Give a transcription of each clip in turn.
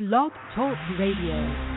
Blog Talk Radio.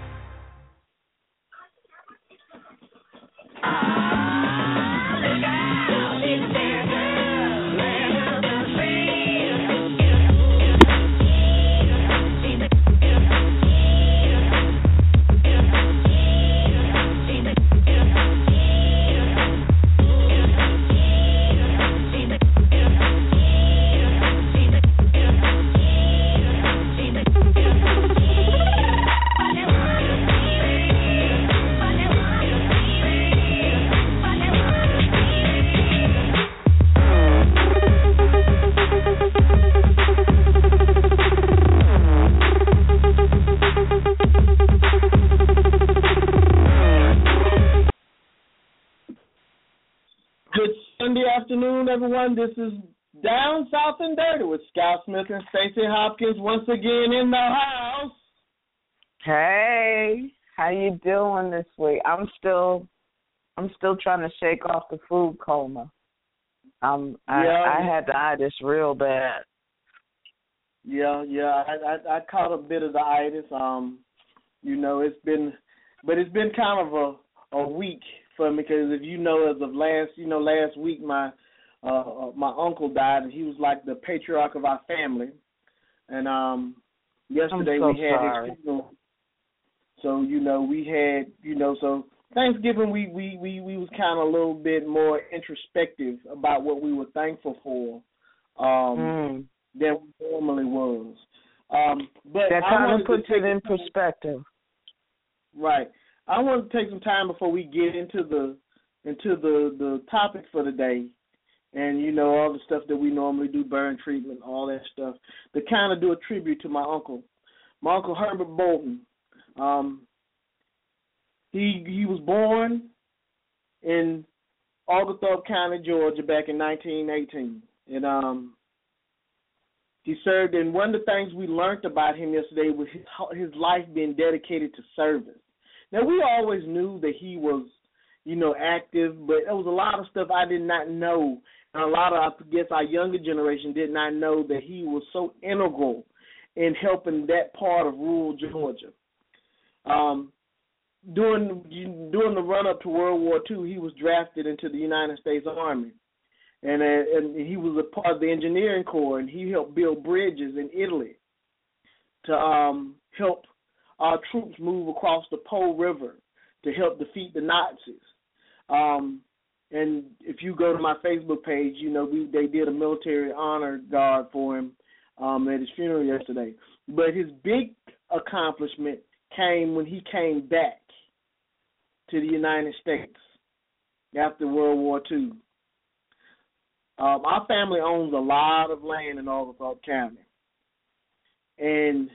Afternoon, everyone. This is Down South and Dirty with Scout Smith and Stacey Hopkins once again in the house. Hey, how you doing this week? I'm still trying to shake off the food coma. I had the itis real bad. Yeah. I caught a bit of the itis. It's been kind of a week for me, because if you know, as of last week, my uncle died, and he was like the patriarch of our family. And yesterday we had his funeral. So we had so Thanksgiving we was kind of a little bit more introspective about what we were thankful for than we normally was. But that kind of puts it in perspective, right? I want to take some time before we get into the topic for the day, and all the stuff that we normally do, burn treatment, all that stuff, to kind of do a tribute to my uncle Herbert Bolton. He was born in Oglethorpe County, Georgia, back in 1918, and he served. And one of the things we learned about him yesterday was his life being dedicated to service. Now, we always knew that he was, active, but there was a lot of stuff I did not know, and a lot of, I guess, our younger generation did not know that he was so integral in helping that part of rural Georgia. During the run-up to World War II, he was drafted into the United States Army, and he was a part of the engineering corps, and he helped build bridges in Italy to help our troops move across the Po River to help defeat the Nazis. And if you go to my Facebook page, they did a military honor guard for him at his funeral yesterday. But his big accomplishment came when he came back to the United States after World War II. Our family owns a lot of land in Oglethorpe County. And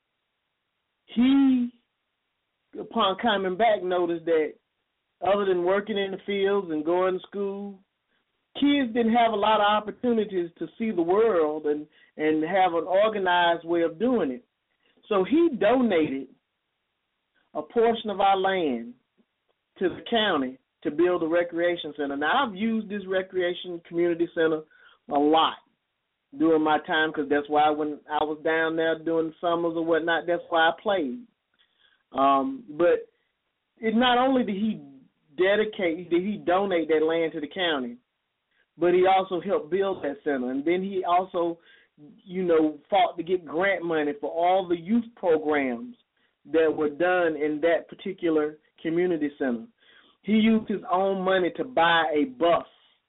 he, upon coming back, noticed that other than working in the fields and going to school, kids didn't have a lot of opportunities to see the world and have an organized way of doing it. So he donated a portion of our land to the county to build a recreation center. Now, I've used this recreation community center a lot during my time, because that's why when I was down there during the summers or whatnot, that's why I played. But it not only did he donate that land to the county, but he also helped build that center. And then he also, fought to get grant money for all the youth programs that were done in that particular community center. He used his own money to buy a bus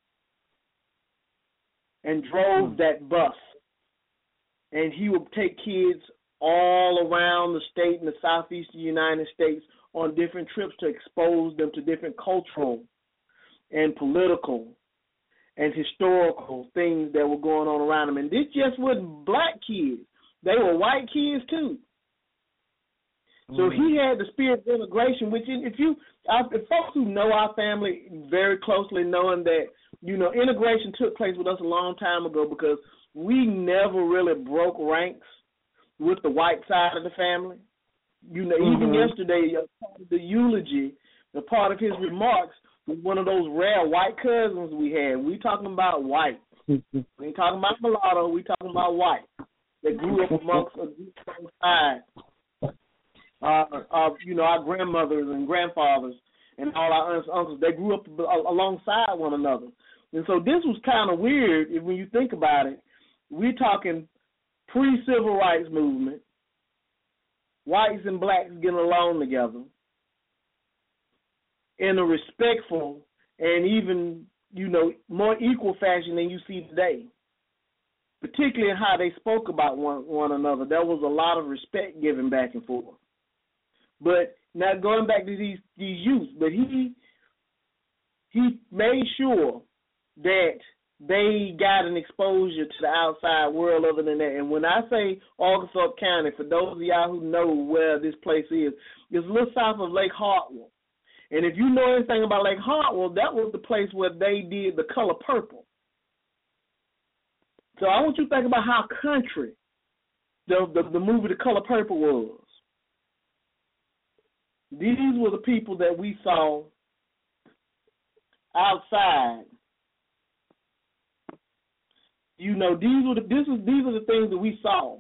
and drove that bus. And he would take kids all around the state in the southeastern United States on different trips to expose them to different cultural and political and historical things that were going on around them. And this just wasn't black kids. They were white kids too. So he had the spirit of integration, which if folks who know our family very closely, knowing that, integration took place with us a long time ago, because we never really broke ranks with the white side of the family. Even yesterday, part of the eulogy, the part of his remarks was one of those rare white cousins we had. We talking about white. We ain't talking about mulatto. We talking about white. That grew up amongst a group alongside our grandmothers and grandfathers and all our aunts and uncles, they grew up alongside one another. And so this was kind of weird when you think about it. We're talking pre-civil rights movement, whites and blacks getting along together in a respectful and even, more equal fashion than you see today, particularly in how they spoke about one another. There was a lot of respect given back and forth. But now going back to these youths, but he made sure that they got an exposure to the outside world other than that. And when I say Arkansas County, for those of y'all who know where this place is, it's a little south of Lake Hartwell. And if you know anything about Lake Hartwell, that was the place where they did The Color Purple. So I want you to think about how country the movie The Color Purple was. These were the people that we saw outside. These are the things that we saw.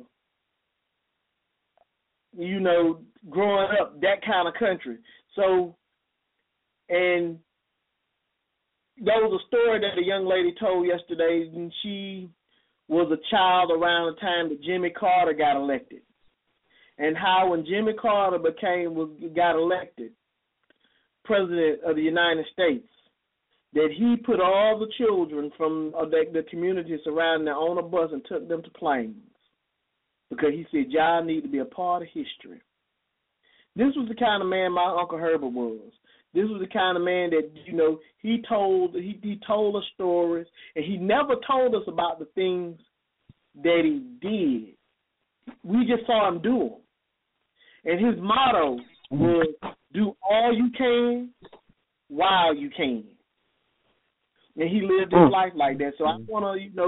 Growing up, that kind of country. So, and there was a story that a young lady told yesterday, and she was a child around the time that Jimmy Carter got elected. And how when Jimmy Carter got elected president of the United States, that he put all the children from the community surrounding there on a bus and took them to Plains because he said, y'all need to be a part of history. This was the kind of man my Uncle Herbert was. This was the kind of man that, he told us stories, and he never told us about the things that he did. We just saw him do them. And his motto was, do all you can while you can. And he lived his life like that. So I want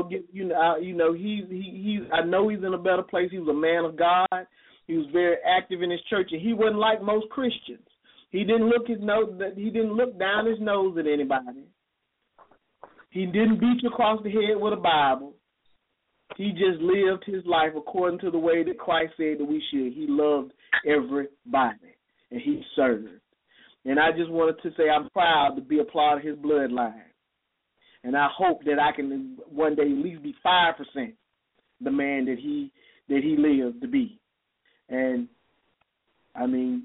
to, I know he's in a better place. He was a man of God. He was very active in his church, and he wasn't like most Christians. He didn't look down his nose at anybody. He didn't beat you across the head with a Bible. He just lived his life according to the way that Christ said that we should. He loved everybody, and he served. And I just wanted to say I'm proud to be a part of his bloodline. And I hope that I can one day at least be 5% the man that he lived to be. And, I mean,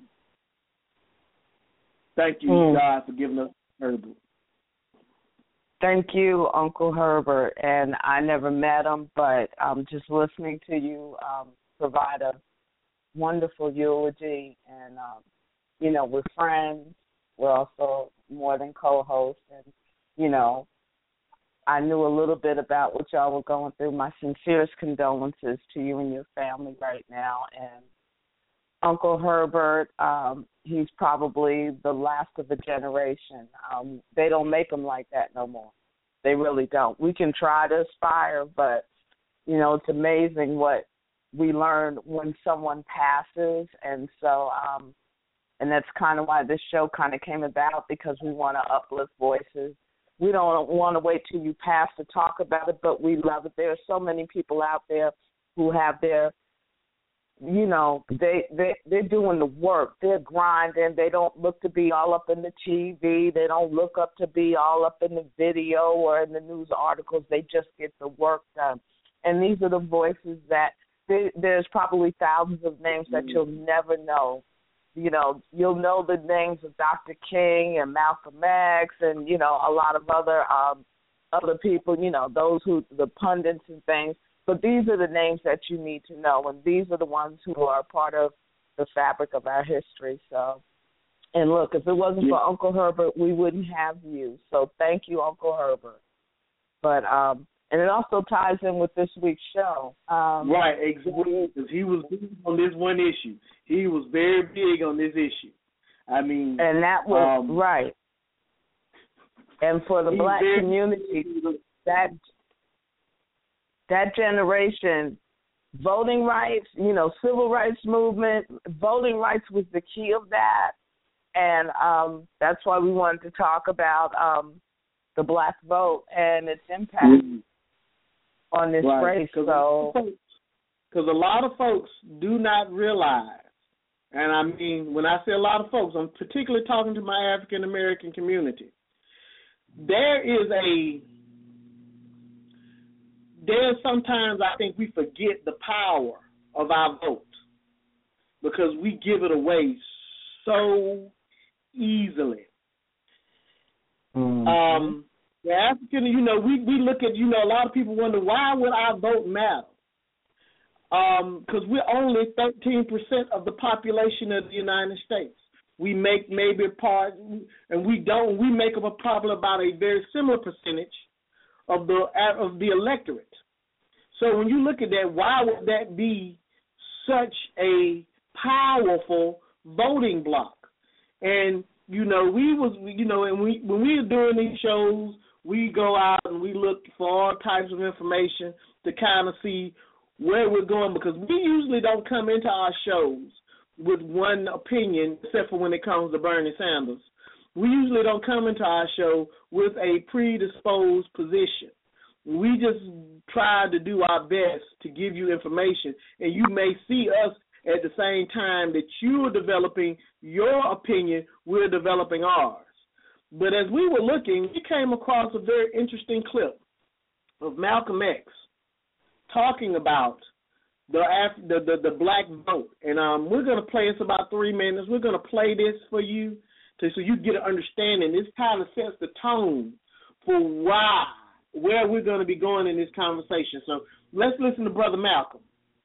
thank you, God, for giving us Herbert. Thank you, Uncle Herbert. And I never met him, but just listening to you provide a wonderful eulogy. And, we're friends. We're also more than co-hosts. And, I knew a little bit about what y'all were going through. My sincerest condolences to you and your family right now. And Uncle Herbert, he's probably the last of a generation. They don't make them like that no more. They really don't. We can try to aspire, but, it's amazing what we learn when someone passes. And so, and that's kind of why this show kind of came about, because we want to uplift voices. We don't want to wait till you pass to talk about it, but we love it. There are so many people out there who have their, they're doing the work. They're grinding. They don't look to be all up in the TV. They don't look up to be all up in the video or in the news articles. They just get the work done. And these are the voices that there's probably thousands of names that you'll never know. You'll know the names of Dr. King and Malcolm X and, a lot of other people, those the pundits and things. But these are the names that you need to know, and these are the ones who are part of the fabric of our history. So, and look, if it wasn't for Uncle Herbert, we wouldn't have you. So thank you, Uncle Herbert. But and it also ties in with this week's show. Right, exactly. Because he was big on this one issue. He was very big on this issue. I mean, and that was right. And for the black community, that generation, voting rights, civil rights movement, voting rights was the key of that. And that's why we wanted to talk about the black vote and its impact on this race. Because a lot of folks do not realize and I mean, when I say a lot of folks, I'm particularly talking to my African American community. There's sometimes I think we forget the power of our vote because we give it away so easily. Mm-hmm. The African, we look at, a lot of people wonder, why would our vote matter? Because we're only 13% of the population of the United States. We make maybe a part, and we make up probably about a very similar percentage of the electorate. So when you look at that, why would that be such a powerful voting block? And when we were doing these shows, we go out and we look for all types of information to kind of see where we're going, because we usually don't come into our shows with one opinion, except for when it comes to Bernie Sanders. We usually don't come into our show with a predisposed position. We just try to do our best to give you information, and you may see us at the same time that you are developing your opinion, we're developing ours. But as we were looking, we came across a very interesting clip of Malcolm X talking about the black vote. And we're going to play, it's about 3 minutes. We're going to play this for you so you get an understanding. This kind of sets the tone for where we're going to be going in this conversation. So let's listen to Brother Malcolm.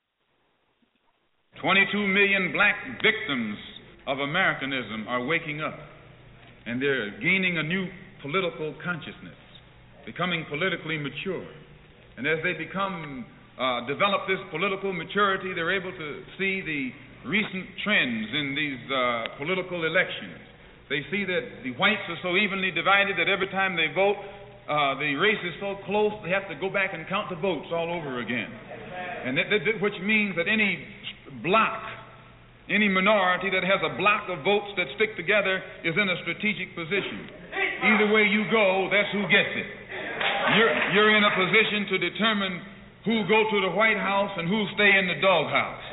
22 million black victims of Americanism are waking up, and they're gaining a new political consciousness, becoming politically mature. And as they develop this political maturity, they're able to see the recent trends in these political elections. They see that the whites are so evenly divided that every time they vote, the race is so close, they have to go back and count the votes all over again. And which means that any block, any minority that has a block of votes that stick together is in a strategic position. Either way you go, that's who gets it. You're in a position to determine who go to the White House and who stay in the doghouse.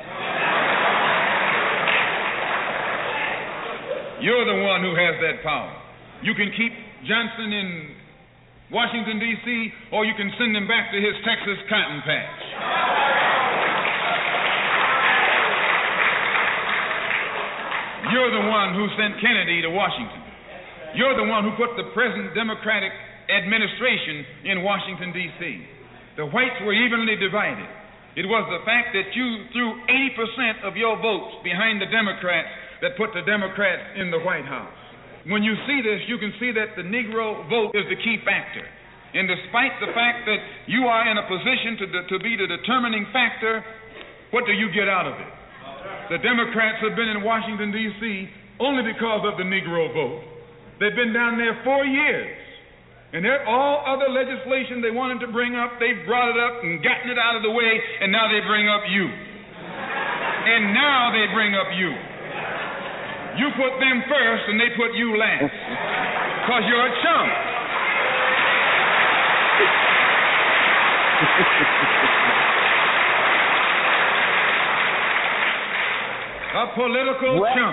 You're the one who has that power. You can keep Johnson in Washington, D.C., or you can send him back to his Texas cotton patch. You're the one who sent Kennedy to Washington. You're the one who put the present Democratic administration in Washington, D.C. The whites were evenly divided. It was the fact that you threw 80% of your votes behind the Democrats that put the Democrats in the White House. When you see this, you can see that the Negro vote is the key factor. And despite the fact that you are in a position to be the determining factor, what do you get out of it? The Democrats have been in Washington, D.C. only because of the Negro vote. They've been down there 4 years. And all other legislation they wanted to bring up, they've brought it up and gotten it out of the way, and now they bring up you. And now they bring up you. You put them first, and they put you last. Because you're a chump. A political chump.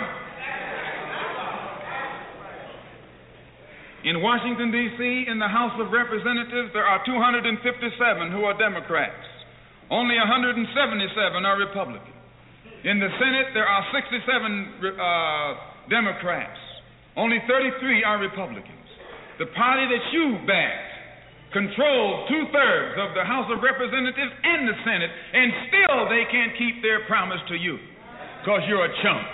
In Washington, D.C., in the House of Representatives, there are 257 who are Democrats. Only 177 are Republicans. In the Senate, there are 67 Democrats. Only 33 are Republicans. The party that you backed controls 2/3 of the House of Representatives and the Senate, and still they can't keep their promise to you because you're a chump.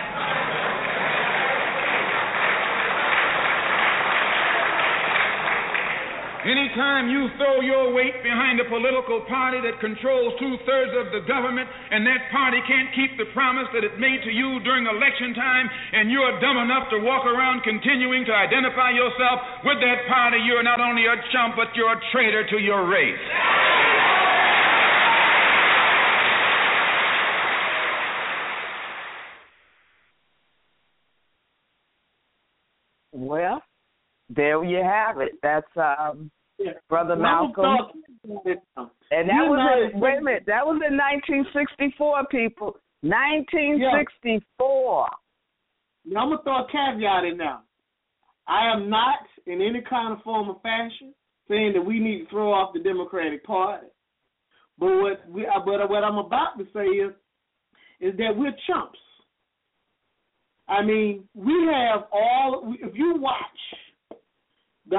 Anytime you throw your weight behind a political party that controls 2/3 of the government, and that party can't keep the promise that it made to you during election time, and you're dumb enough to walk around continuing to identify yourself with that party, you're not only a chump, but you're a traitor to your race. Well, there you have it. That's Brother Malcolm. And that was wait a minute, that was in 1964, people. 1964. more. Now, I'm going to throw a caveat in now. I am not in any kind of form or fashion saying that we need to throw off the Democratic Party. But what I'm about to say is that we're chumps. I mean, we have if you watch the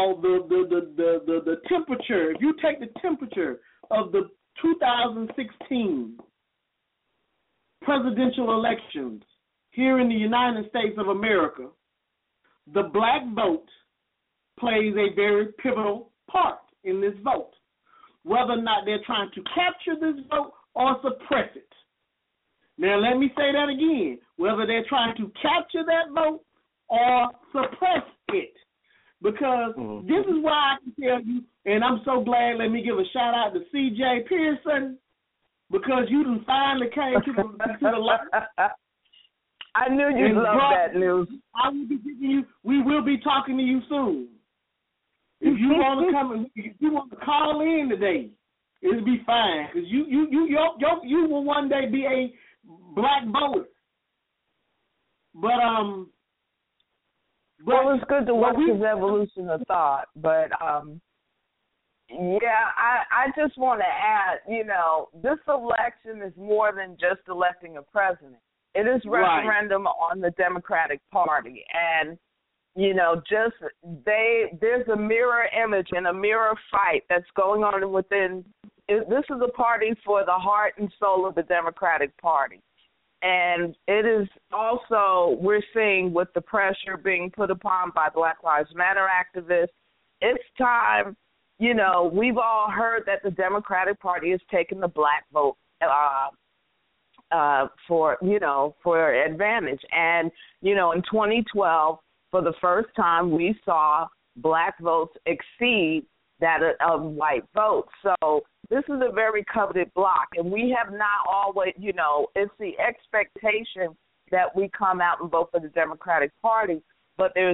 temperature, if you take the temperature of the 2016 presidential elections here in the United States of America, the black vote plays a very pivotal part in this vote, whether or not they're trying to capture this vote or suppress it. Now, let me say that again, whether they're trying to capture that vote or suppress it. Because this is why I can tell you, and I'm so glad, let me give a shout-out to C.J. Pearson, because you done finally came to the light. I knew you'd love that news. I will be giving you. We will be talking to you soon. If you want to come, if you want to call in today, it'll be fine. Because you will one day be a black voter. But well, it's good to watch his evolution of thought. But yeah, I just want to add, this election is more than just electing a president. It is referendum on the Democratic Party, and there's a mirror image and a mirror fight that's going on within. This is a party for the heart and soul of the Democratic Party, and it is also, we're seeing with the pressure being put upon by Black Lives Matter activists, it's time. We've all heard that the Democratic Party has taken the black vote for advantage. And, in 2012, for the first time, we saw black votes exceed that of white votes. So this is a very coveted block. And we have not always, it's the expectation that we come out and vote for the Democratic Party, but there's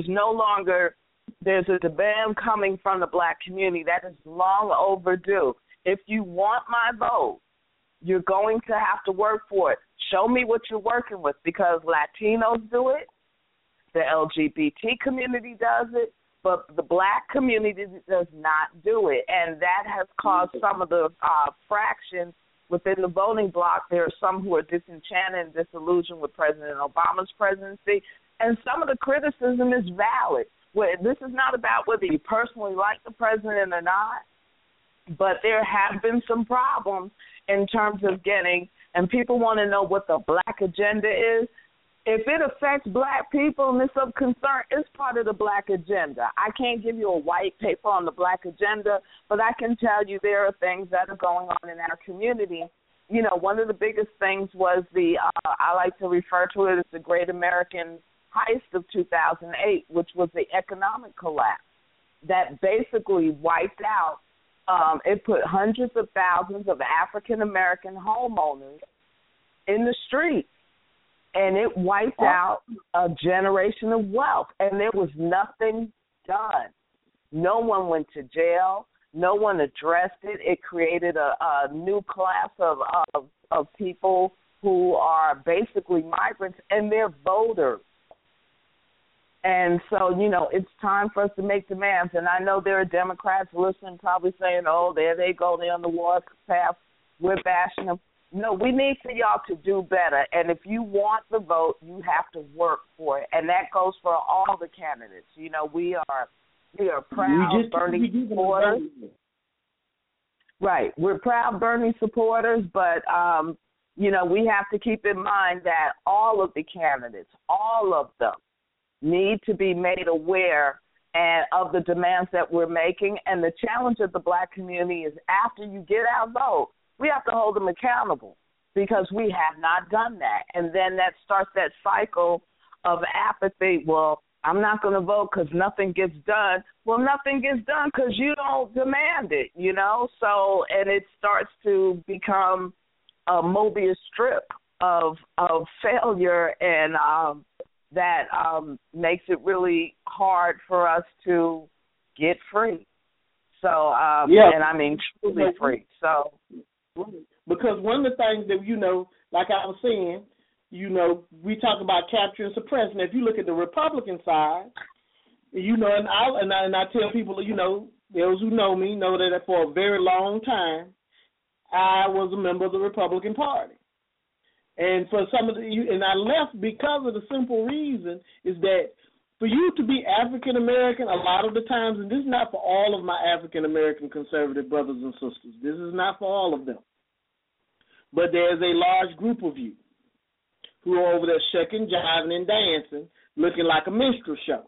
a demand coming from the black community that is long overdue. If you want my vote, you're going to have to work for it. Show me what you're working with, because Latinos do it, the LGBT community does it, but the black community does not do it. And that has caused some of the fractions within the voting bloc. There are some who are disenchanted and disillusioned with President Obama's presidency, and some of the criticism is valid. This is not about whether you personally like the president or not, but there have been some problems in terms of getting, and people want to know what the black agenda is. If it affects black people and it's of concern, it's part of the black agenda. I can't give you a white paper on the black agenda, but I can tell you there are things that are going on in our community. One of the biggest things was I like to refer to it as the Great American Heist of 2008, which was the economic collapse that basically wiped out. It put hundreds of thousands of African-American homeowners in the streets, and it wiped out a generation of wealth, and there was nothing done. No one went to jail. No one addressed it. It created a new class of people who are basically migrants, and they're voters. And so, it's time for us to make demands. And I know there are Democrats listening probably saying, oh, there they go, they're on the war path, we're bashing them. No, we need for y'all to do better. And if you want the vote, you have to work for it. And that goes for all the candidates. We are proud Bernie supporters. Right. We're proud Bernie supporters, but, we have to keep in mind that all of the candidates, all of them, need to be made aware of the demands that we're making. And the challenge of the black community is after you get our vote, we have to hold them accountable, because we have not done that. And then that starts that cycle of apathy. Well, I'm not going to vote because nothing gets done. Well, nothing gets done because you don't demand it, So, and it starts to become a Mobius strip of failure, and that makes it really hard for us to get free. So, and I mean truly free. So, because one of the things that, like I was saying, we talk about capture and suppress. And if you look at the Republican side, and I tell people, those who know me know that for a very long time, I was a member of the Republican Party. And for some of and I left because of the simple reason is that for you to be African American, a lot of the times, and this is not for all of my African American conservative brothers and sisters, this is not for all of them, but there's a large group of you who are over there shucking, jiving, and dancing, looking like a minstrel show.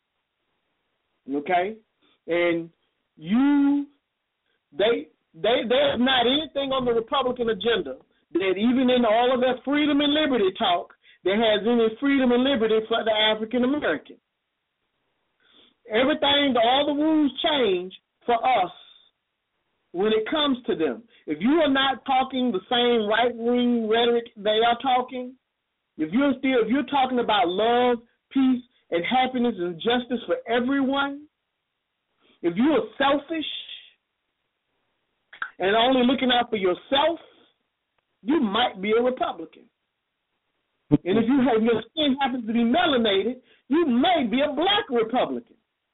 Okay? And there's not anything on the Republican agenda that even in all of that freedom and liberty talk that has any freedom and liberty for the African American. Everything, all the rules change for us when it comes to them. If you are not talking the same right-wing rhetoric they are talking, if you're talking about love, peace, and happiness and justice for everyone, if you are selfish and only looking out for yourself, you might be a Republican. And if your skin happens to be melanated, you may be a black Republican.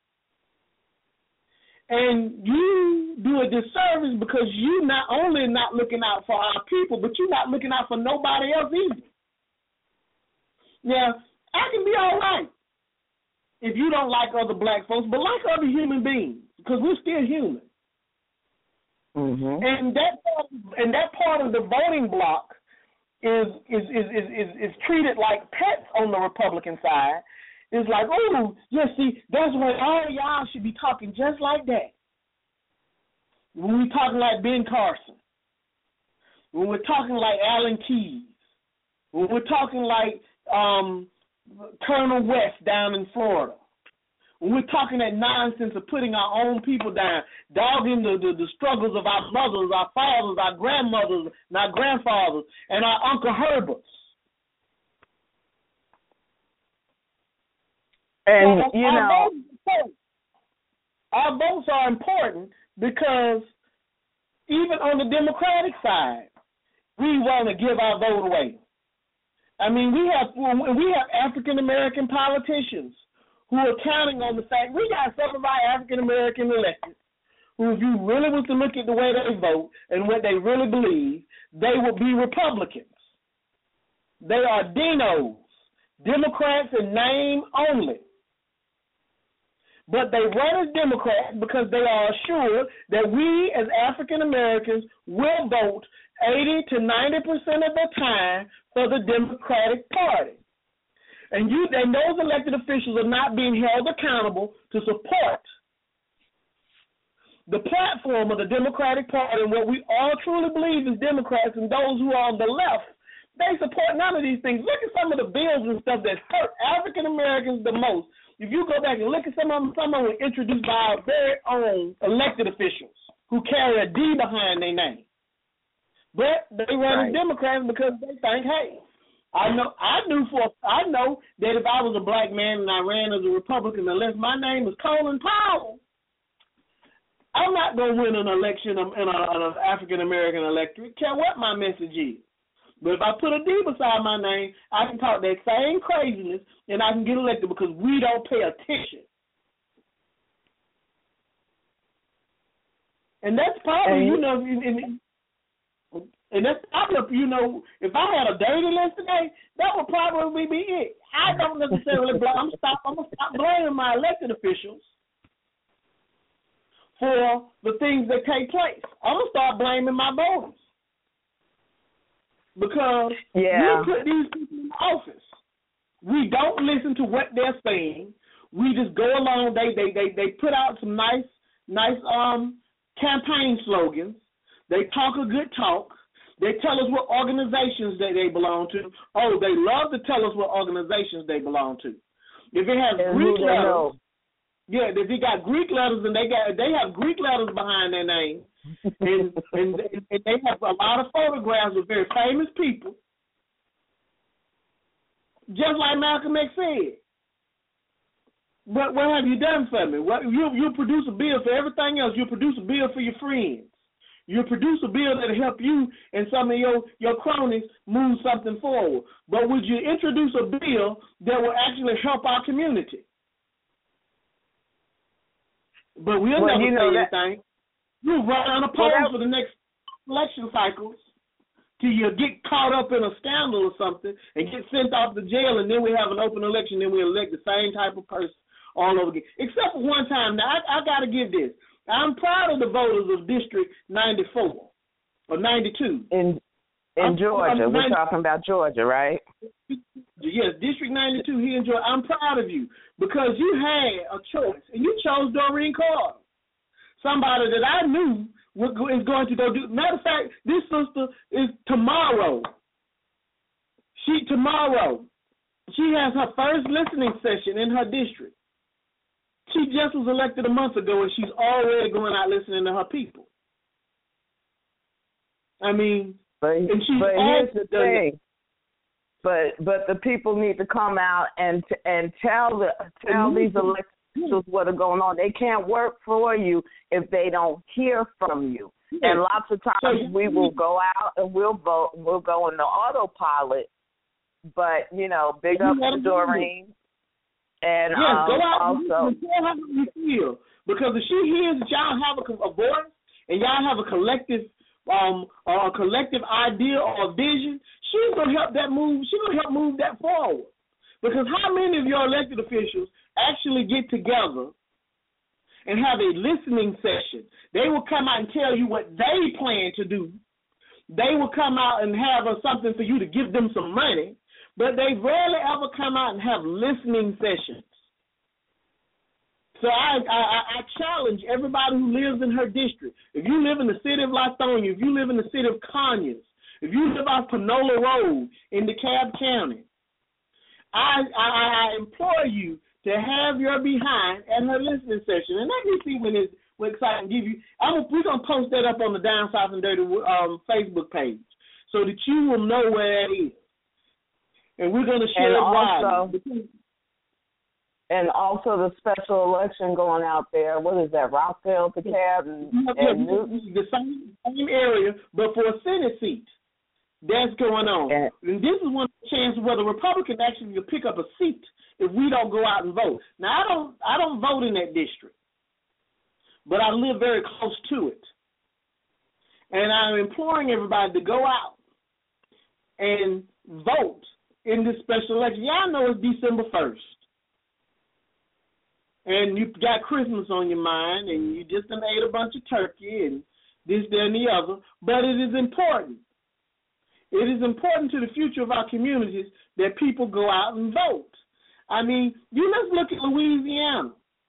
And you do a disservice because you not only not looking out for our people, but you're not looking out for nobody else either. Now, I can be all right if you don't like other black folks, but like other human beings, because we're still human. Mm-hmm. And that part of the voting bloc is treated like pets on the Republican side. It's like, oh, yeah, see, that's why all y'all should be talking just like that. When we're talking like Ben Carson, when we're talking like Alan Keyes, when we're talking like Colonel West down in Florida, when we're talking that nonsense of putting our own people down, dogging the struggles of our mothers, our fathers, our grandmothers, and our grandfathers, and our Uncle Herberts. And, so, our votes are important because even on the Democratic side, we want to give our vote away. I mean, we have African-American politicians who are counting on the fact we got some of our African-American electeds who, if you really was to look at the way they vote and what they really believe, they will be Republicans. They are Dinos, Democrats in name only. But they run as Democrats because they are assured that we as African Americans will vote 80 to 90% of the time for the Democratic Party. And those elected officials are not being held accountable to support the platform of the Democratic Party and what we all truly believe as Democrats, and those who are on the left, they support none of these things. Look at some of the bills and stuff that hurt African Americans the most. If you go back and look at some of them were introduced by our very own elected officials who carry a D behind their name. But they run as Democrats because they think, hey, I know that if I was a black man and I ran as a Republican, unless my name is Colin Powell, I'm not going to win an election in an African-American electorate, care what my message is. But if I put a D beside my name, I can talk that same craziness and I can get elected because we don't pay attention. And that's probably, and that's probably, if I had a dirty list today, that would probably be it. I don't necessarily blame. I'm gonna stop blaming my elected officials for the things that take place. I'm gonna start blaming my voters because we put these people in office. We don't listen to what they're saying. We just go along. They put out some nice campaign slogans. They talk a good talk. They tell us what organizations they belong to. Oh, they love to tell us what organizations they belong to. If it has Greek letters, if they got Greek letters and they have Greek letters behind their name, and they have a lot of photographs of very famous people, just like Malcolm X said. But what have you done for me? You produce a bill for everything else. You produce a bill for your friends. You'll produce a bill that'll help you and some of your cronies move something forward. But would you introduce a bill that will actually help our community? But we'll never say anything. You'll run unopposed for the next election cycles till you get caught up in a scandal or something and get sent off to jail, and then we have an open election, then we elect the same type of person all over again. Except for one time. Now, I got to give this. I'm proud of the voters of District 94 or 92. In Georgia. We're talking about Georgia, right? Yes, District 92 here in Georgia. I'm proud of you because you had a choice, and you chose Doreen Carter, somebody that I knew is going to go do. Matter of fact, this sister is tomorrow. She has her first listening session in her district. She just was elected a month ago, and she's already going out listening to her people. I mean, but here's the thing. But the people need to come out and tell these elected officials what are going on. They can't work for you if they don't hear from you. And lots of times we will go out and we'll vote. We'll go into autopilot. But big up to Doreen. And go out also, and tell her how you feel, because if she hears that y'all have a voice and y'all have a collective idea or vision, she's gonna help that move. She's gonna help move that forward. Because how many of your elected officials actually get together and have a listening session? They will come out and tell you what they plan to do. They will come out and have something for you to give them some money. But they rarely ever come out and have listening sessions. So I challenge everybody who lives in her district. If you live in the city of Lithonia, if you live in the city of Conyers, if you live off Panola Road in DeKalb County, I implore you to have your behind at her listening session. And let me see when I can give you. We're going to post that up on the Down South and Dirty Facebook page so that you will know where that is. And we're going to share it widely. And also the special election going out there. What is that, Rockville, DeKalb, and Newton? The same area, but for a Senate seat. That's going on. And this is one chance where the Republican actually will pick up a seat if we don't go out and vote. Now, I don't vote in that district, but I live very close to it. And I'm imploring everybody to go out and vote in this special election. Y'all know it's December 1st. And you've got Christmas on your mind, and you just ate a bunch of turkey and this, that, and the other. But it is important. It is important to the future of our communities that people go out and vote. I mean, let's look at Louisiana.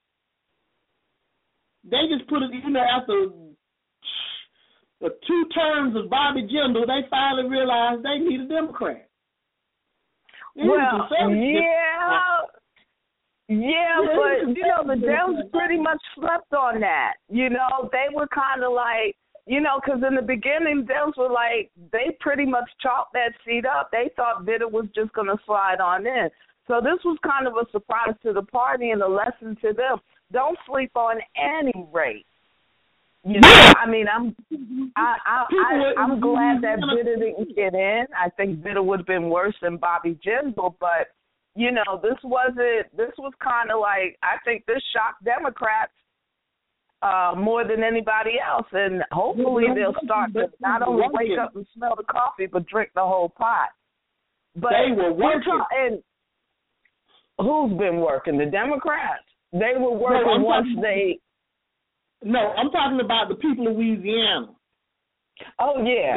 They just put it, after 2 terms of Bobby Jindal, they finally realized they need a Democrat. Well, yeah, but, the Dems pretty much slept on that. They were kind of like, because in the beginning, Dems were like, they pretty much chalked that seat up. They thought Vitter was just going to slide on in. So this was kind of a surprise to the party and a lesson to them. Don't sleep on any race. I mean, I'm glad that Vitter didn't get in. I think Vitter would have been worse than Bobby Jindal, but this was kind of like, I think this shocked Democrats more than anybody else, and hopefully they'll start to not only wake up and smell the coffee, but drink the whole pot. But they were working. And who's been working? The Democrats. They were working No, I'm talking about the people of Louisiana. Oh, yeah.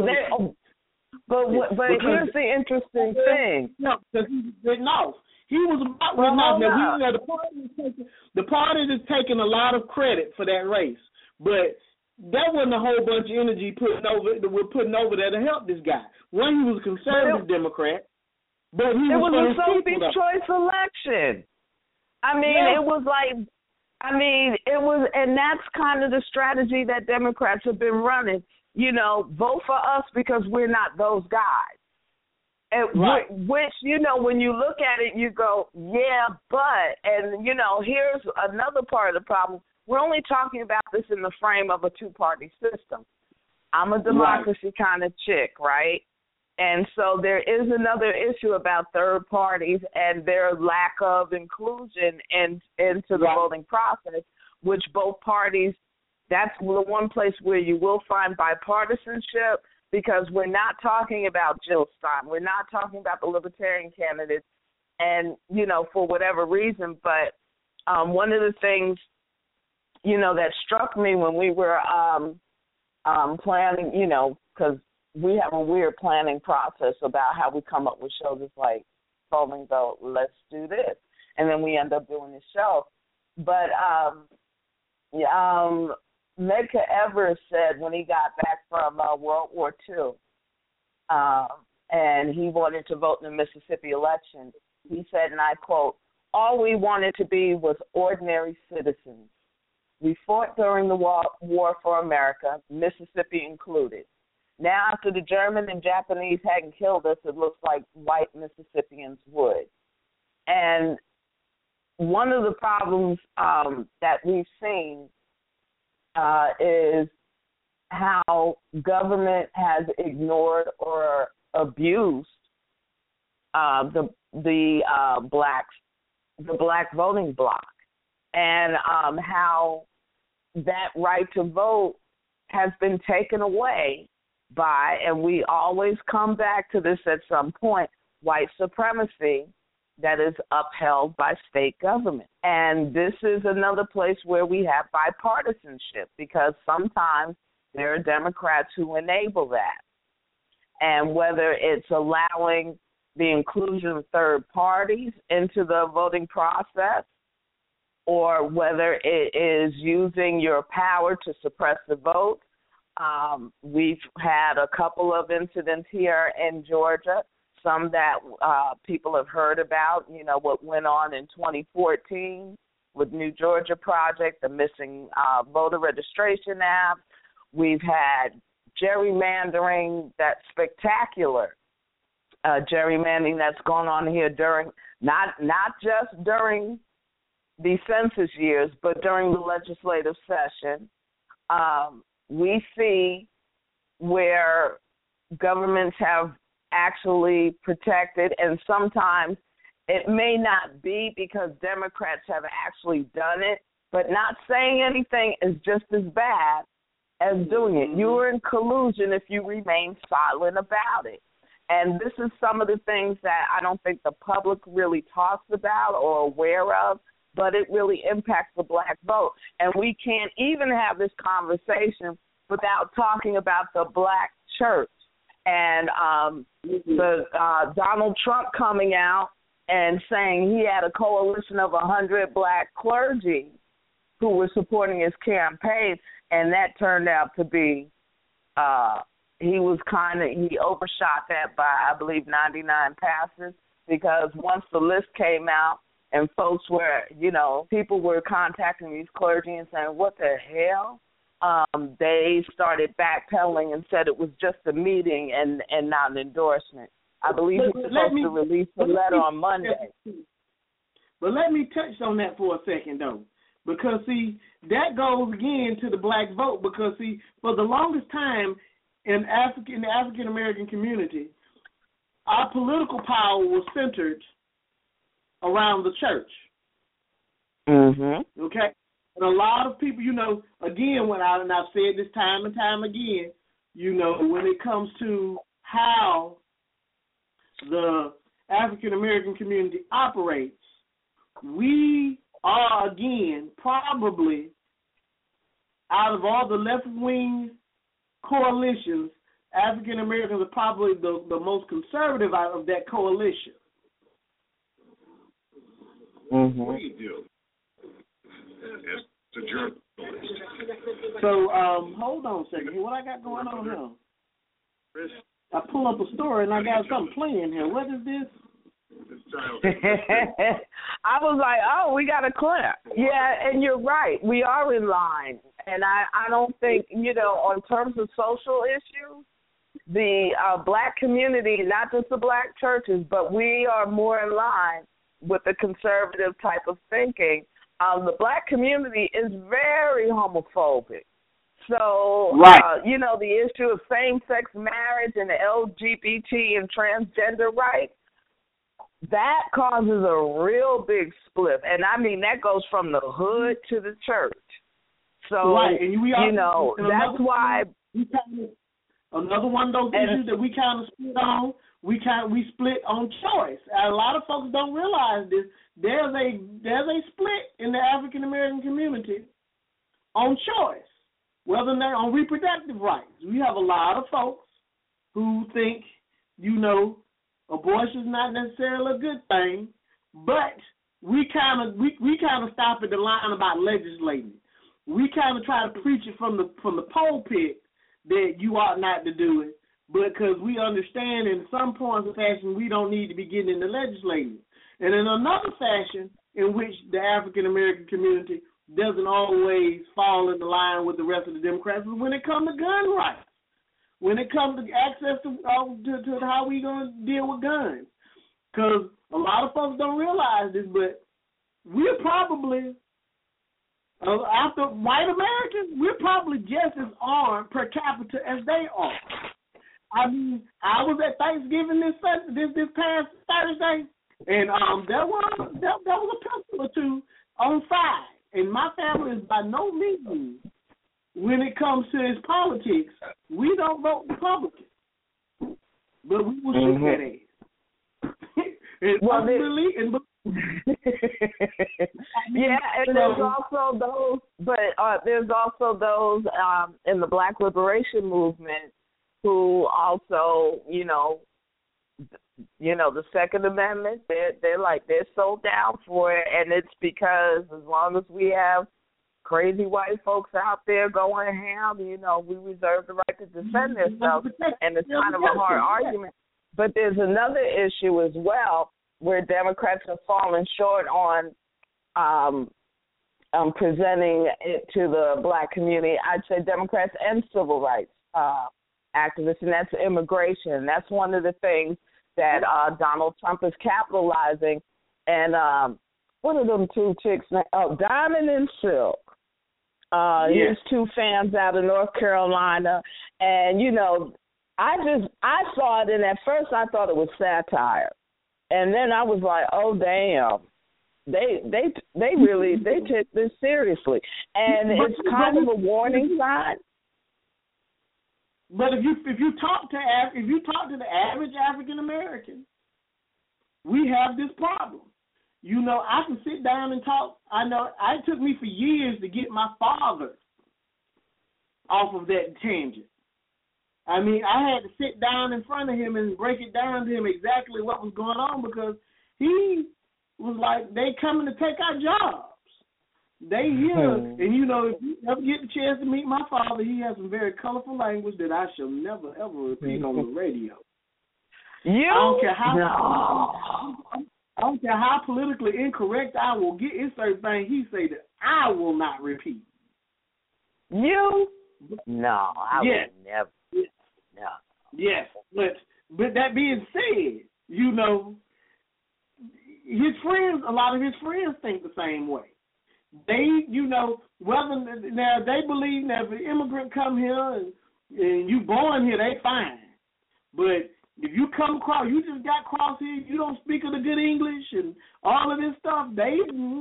But here's the interesting thing. No, because he was written off. He was about written off. Now, the party is taking a lot of credit for that race, but there wasn't a whole bunch of energy putting over there to help this guy. One, he was a conservative Democrat, but he was a Sophie's Choice election. I mean, it was like, and that's kind of the strategy that Democrats have been running. Vote for us because we're not those guys. And which, when you look at it, you go, yeah, but, and, here's another part of the problem. We're only talking about this in the frame of a 2-party system. I'm a democracy kind of chick, right? And so there is another issue about third parties and their lack of inclusion into the voting process, which both parties, that's the one place where you will find bipartisanship, because we're not talking about Jill Stein. We're not talking about the Libertarian candidates, and, you know, for whatever reason. But one of the things, you know, that struck me when we were planning, you know, because we have a weird planning process about how we come up with shows. It's like, Folding Vote, let's do this. And then we end up doing the show. But Medgar Evers said when he got back from World War II and he wanted to vote in the Mississippi election, he said, and I quote, "All we wanted to be was ordinary citizens. We fought during the war for America, Mississippi included. Now, after the German and Japanese hadn't killed us, it looks like white Mississippians would." And one of the problems that we've seen is how government has ignored or abused the black voting bloc, and how that right to vote has been taken away by, and we always come back to this at some point, white supremacy that is upheld by state government. And this is another place where we have bipartisanship, because sometimes there are Democrats who enable that. And whether it's allowing the inclusion of third parties into the voting process, or whether it is using your power to suppress the vote. We've had a couple of incidents here in Georgia, some that people have heard about, you know, what went on in 2014 with New Georgia Project, the missing voter registration app. We've had gerrymandering, that's spectacular gerrymandering that's gone on here during, not just during the census years, but during the legislative session. We see where governments have actually protected, and sometimes it may not be because Democrats have actually done it, but not saying anything is just as bad as doing it. You are in collusion if you remain silent about it. And this is some of the things that I don't think the public really talks about or aware of, but it really impacts the black vote. And we can't even have this conversation without talking about the black church and the Donald Trump coming out and saying he had a coalition of 100 black clergy who were supporting his campaign, and that turned out to be he overshot that by, I believe, 99 passes, because once the list came out and folks were, you know, people were contacting these clergy and saying, what the hell? They started backpedaling and said it was just a meeting and not an endorsement. I believe he's supposed to release the letter on Monday. But let me touch on that for a second, though, because, see, that goes again to the black vote, because, see, for the longest time in the African-American community, our political power was centered around the church. Mm-hmm. Okay? And a lot of people, you know, again, and I've said this time and time again, you know, when it comes to how the African-American community operates, we are, again, probably, out of all the left-wing coalitions, African-Americans are probably the most conservative out of that coalition. Mm-hmm. What do you do? As a journalist. So, hold on a second. What I got going on here? I pull up a story and I got something playing here. What is this? I was like, oh, we got a clip. Yeah, and you're right. We are in line. And I don't think, you know, on terms of social issues, the black community, not just the black churches, but we are more in line with the conservative type of thinking. The black community is very homophobic. So, right. The issue of same-sex marriage and the LGBT and transgender rights, that causes a real big split. And, I mean, that goes from the hood to the church. So, right. And that's why. Another one of those issues that we kind of split on, we split on choice. And a lot of folks don't realize this. There's a split in the African American community on choice, whether they're on reproductive rights. We have a lot of folks who think, abortion is not necessarily a good thing, but we kind of stop at the line about legislating. We kind of try to preach it from the pulpit that you ought not to do it, because we understand in some points of fashion we don't need to be getting into legislating. And in another fashion in which the African American community doesn't always fall in the line with the rest of the Democrats is when it comes to gun rights, when it comes to access to how we going to deal with guns. Because a lot of folks don't realize this, but we're probably, after white Americans, we're probably just as armed per capita as they are. I mean, I was at Thanksgiving this past Thursday, and there was a pistol or two on fire. And my family is by no means, when it comes to its politics, we don't vote Republican, but we will shoot that ass. And there's also those in the Black Liberation Movement who also, the Second Amendment, they're so down for it, and it's because as long as we have crazy white folks out there going ham, we reserve the right to defend ourselves, and it's kind of a hard argument. But there's another issue as well where Democrats have fallen short on presenting it to the black community. I'd say Democrats and civil rights activists, and that's immigration. That's one of the things that Donald Trump is capitalizing. And what are them two chicks? Diamond and Silk. His two fans out of North Carolina. And, I saw it, and at first I thought it was satire. And then I was like, oh, damn. They take this seriously. And it's kind of a warning sign. But if you talk to the average African American, we have this problem. I can sit down and talk. I know it took me for years to get my father off of that tangent. I mean, I had to sit down in front of him and break it down to him exactly what was going on, because he was like, they coming to take our jobs. They here, and if you ever get the chance to meet my father, he has some very colorful language that I shall never, ever repeat on the radio. I don't care how politically incorrect I will get. It's certain things he say that I will not repeat. You? No, I would never. Yes. No. Yes, but that being said, his friends, a lot of his friends think the same way. They, whether now they believe that if an immigrant come here and you born here, they fine. But if you come across, you just got across here, you don't speak of the good English and all of this stuff, they,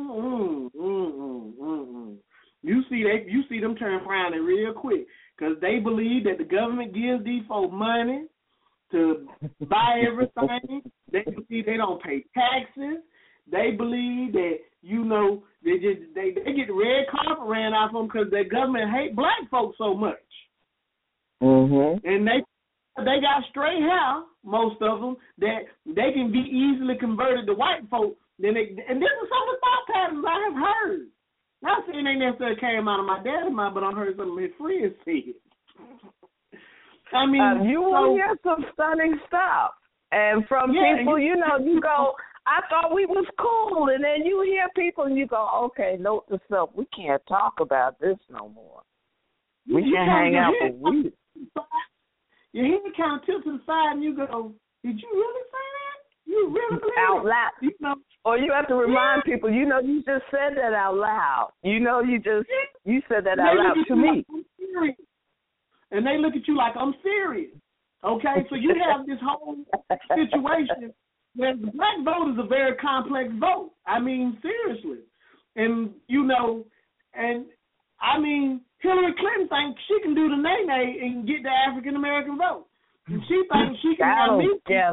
you see them turn around and real quick, because they believe that the government gives these folks money to buy everything. They believe they don't pay taxes. They believe that, they get the red carpet ran off them because their government hate black folks so much. Mm-hmm. And they got straight hair, most of them, that they can be easily converted to white folks. And this is some of the thought patterns I have heard. Not saying they necessarily came out of my dad's mouth, but I heard some of his friends say it. I mean, you will hear some stunning stuff. And from people, you go, I thought we was cool. And then you hear people and you go, okay, note to self, we can't talk about this no more. We can't hang out for weeks. Your head kind of tilts to the side and you go, did you really say that? You really believe out loud. Or you have to remind people, you just said that out loud. You said that out loud to me. serious. And they look at you like I'm serious. Okay, so you have this whole situation where the black vote is a very complex vote. I mean, seriously. And, and I mean, Hillary Clinton thinks she can do the nay-nay and get the African-American vote. And she thinks she can have me.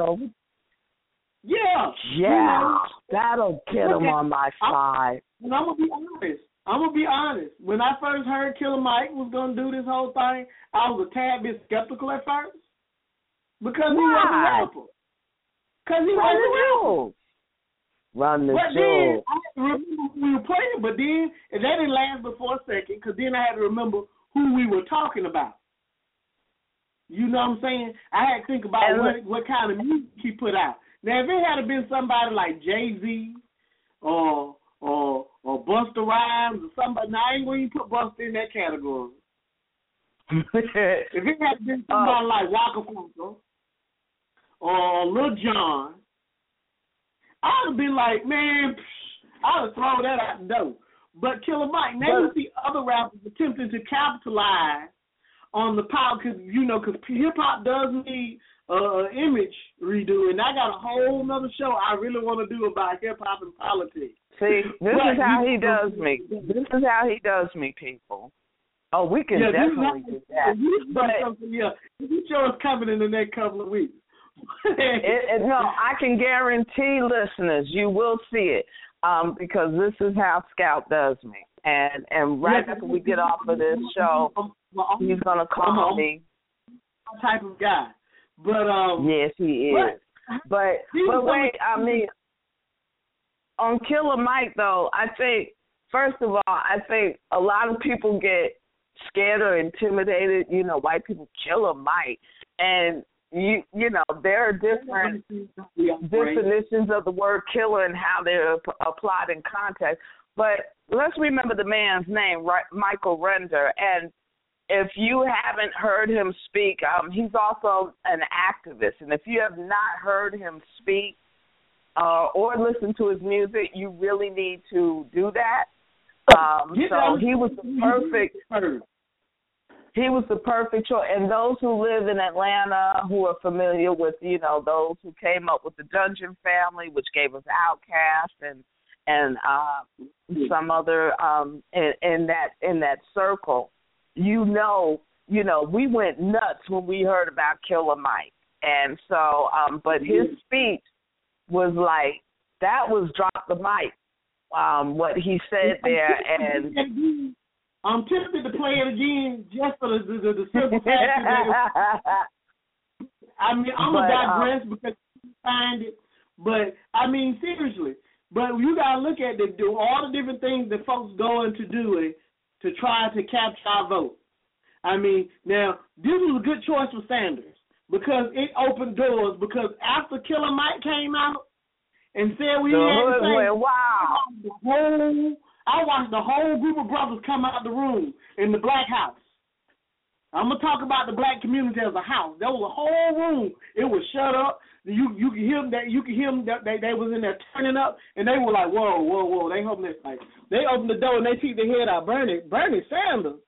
Yeah. Yeah. That'll get them on my side. And I'm going to be honest. When I first heard Killer Mike was going to do this whole thing, I was a tad bit skeptical at first. Because he was a rapper. Because he was a rapper. Run the but show. Then I had to remember who we were playing, but then, and that didn't last but for a second, because then I had to remember who we were talking about. You know what I'm saying? I had to think about what kind of music he put out. Now, if it had been somebody like Jay-Z or Busta Rhymes or somebody, now I ain't going to put Busta in that category. If it had been somebody like Waka Flocka or Lil Jon, I would have been like, man, I would have thrown that out the door. But Killer Mike, now you see other rappers attempting to capitalize on the power, because hip-hop does need image redo, and I got a whole nother show I really want to do about hip-hop and politics. See, this is how he does me. This is how he does me, people. Oh, we can definitely do that. This show is coming in the next couple of weeks. No, I can guarantee listeners you will see it, because this is how Scout does me. And right after we get off of this show, he's gonna call me. Type of guy, but yes, he is. But wait, I mean, on Killer Mike though, I think first of all, I think a lot of people get scared or intimidated. White people Killer Mike, and you know, there are different definitions of the word killer and how they're applied in context. But let's remember the man's name, right? Michael Render. And if you haven't heard him speak, he's also an activist. And if you have not heard him speak or listen to his music, you really need to do that. So he was the perfect. He was the perfect choice. And those who live in Atlanta who are familiar with, you know, those who came up with the Dungeon Family, which gave us Outkast and some other in that circle, you know, we went nuts when we heard about Killer Mike. And so, but his speech was like, that was drop the mic, what he said there. And I'm tempted to play it again just for the simple fact that I mean, I'm going to digress because you find it. But, I mean, seriously. But you got to look at all the different things that folks go into doing to try to capture our vote. I mean, now, this was a good choice for Sanders because it opened doors. Because after Killer Mike came out and said we had to say, wow. I watched the whole group of brothers come out the room in the black house. I'm going to talk about the black community as a house. There was a whole room. It was shut up. You could hear them that they was in there turning up, and they were like, whoa. They opened this like they opened the door and they peeked their head out. Bernie Sanders.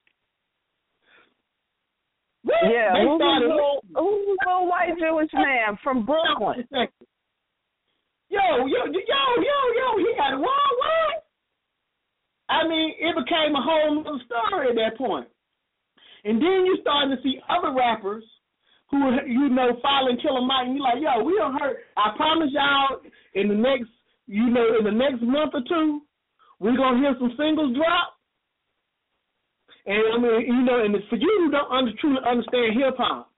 Yeah, who's a little white Jewish man from Brooklyn? Yo, he got it. What? I mean, it became a whole other story at that point. And then you starting to see other rappers who, you know, following Killer Mike, and you're like, yo, we don't hurt. I promise y'all, in the next month or two, we're going to hear some singles drop. And, I mean, you know, and for you who don't truly understand hip-hop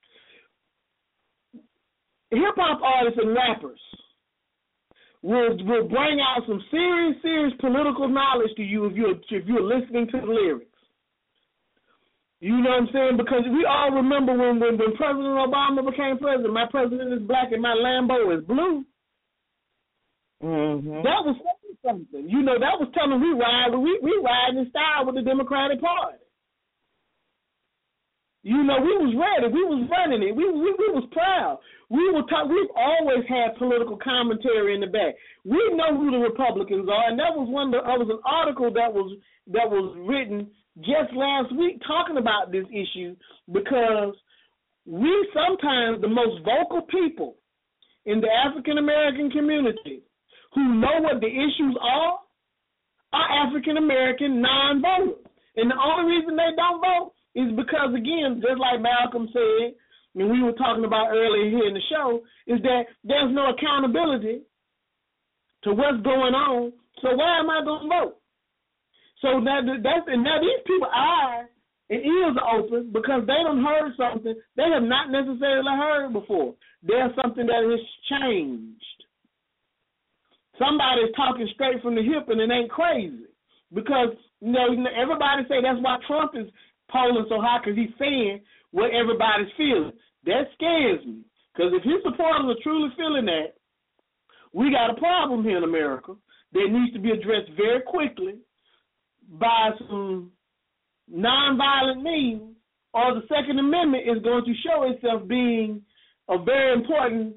artists and rappers will bring out some serious political knowledge to you if you're listening to the lyrics. You know what I'm saying? Because we all remember when President Obama became president, my president is black and my Lambo is blue. Mm-hmm. That was something. You know, that was telling we ride in style with the Democratic Party. You know, we was ready. We was running it. We was proud. We've always had political commentary in the back. We know who the Republicans are, and that was an article that was written just last week talking about this issue, because we sometimes, the most vocal people in the African American community who know what the issues are African American non-voters. And the only reason they don't vote is because, again, just like Malcolm said, and we were talking about earlier here in the show, is that there's no accountability to what's going on. So why am I going to vote? So now these people eyes and ears are open because they done heard something they have not necessarily heard before. There's something that has changed. Somebody's talking straight from the hip, and it ain't crazy. Because, you know, everybody say that's why Trump is polling so high, because he's saying what everybody's feeling. That scares me. Because if his supporters are truly feeling that, we got a problem here in America that needs to be addressed very quickly by some nonviolent means, or the Second Amendment is going to show itself being a very important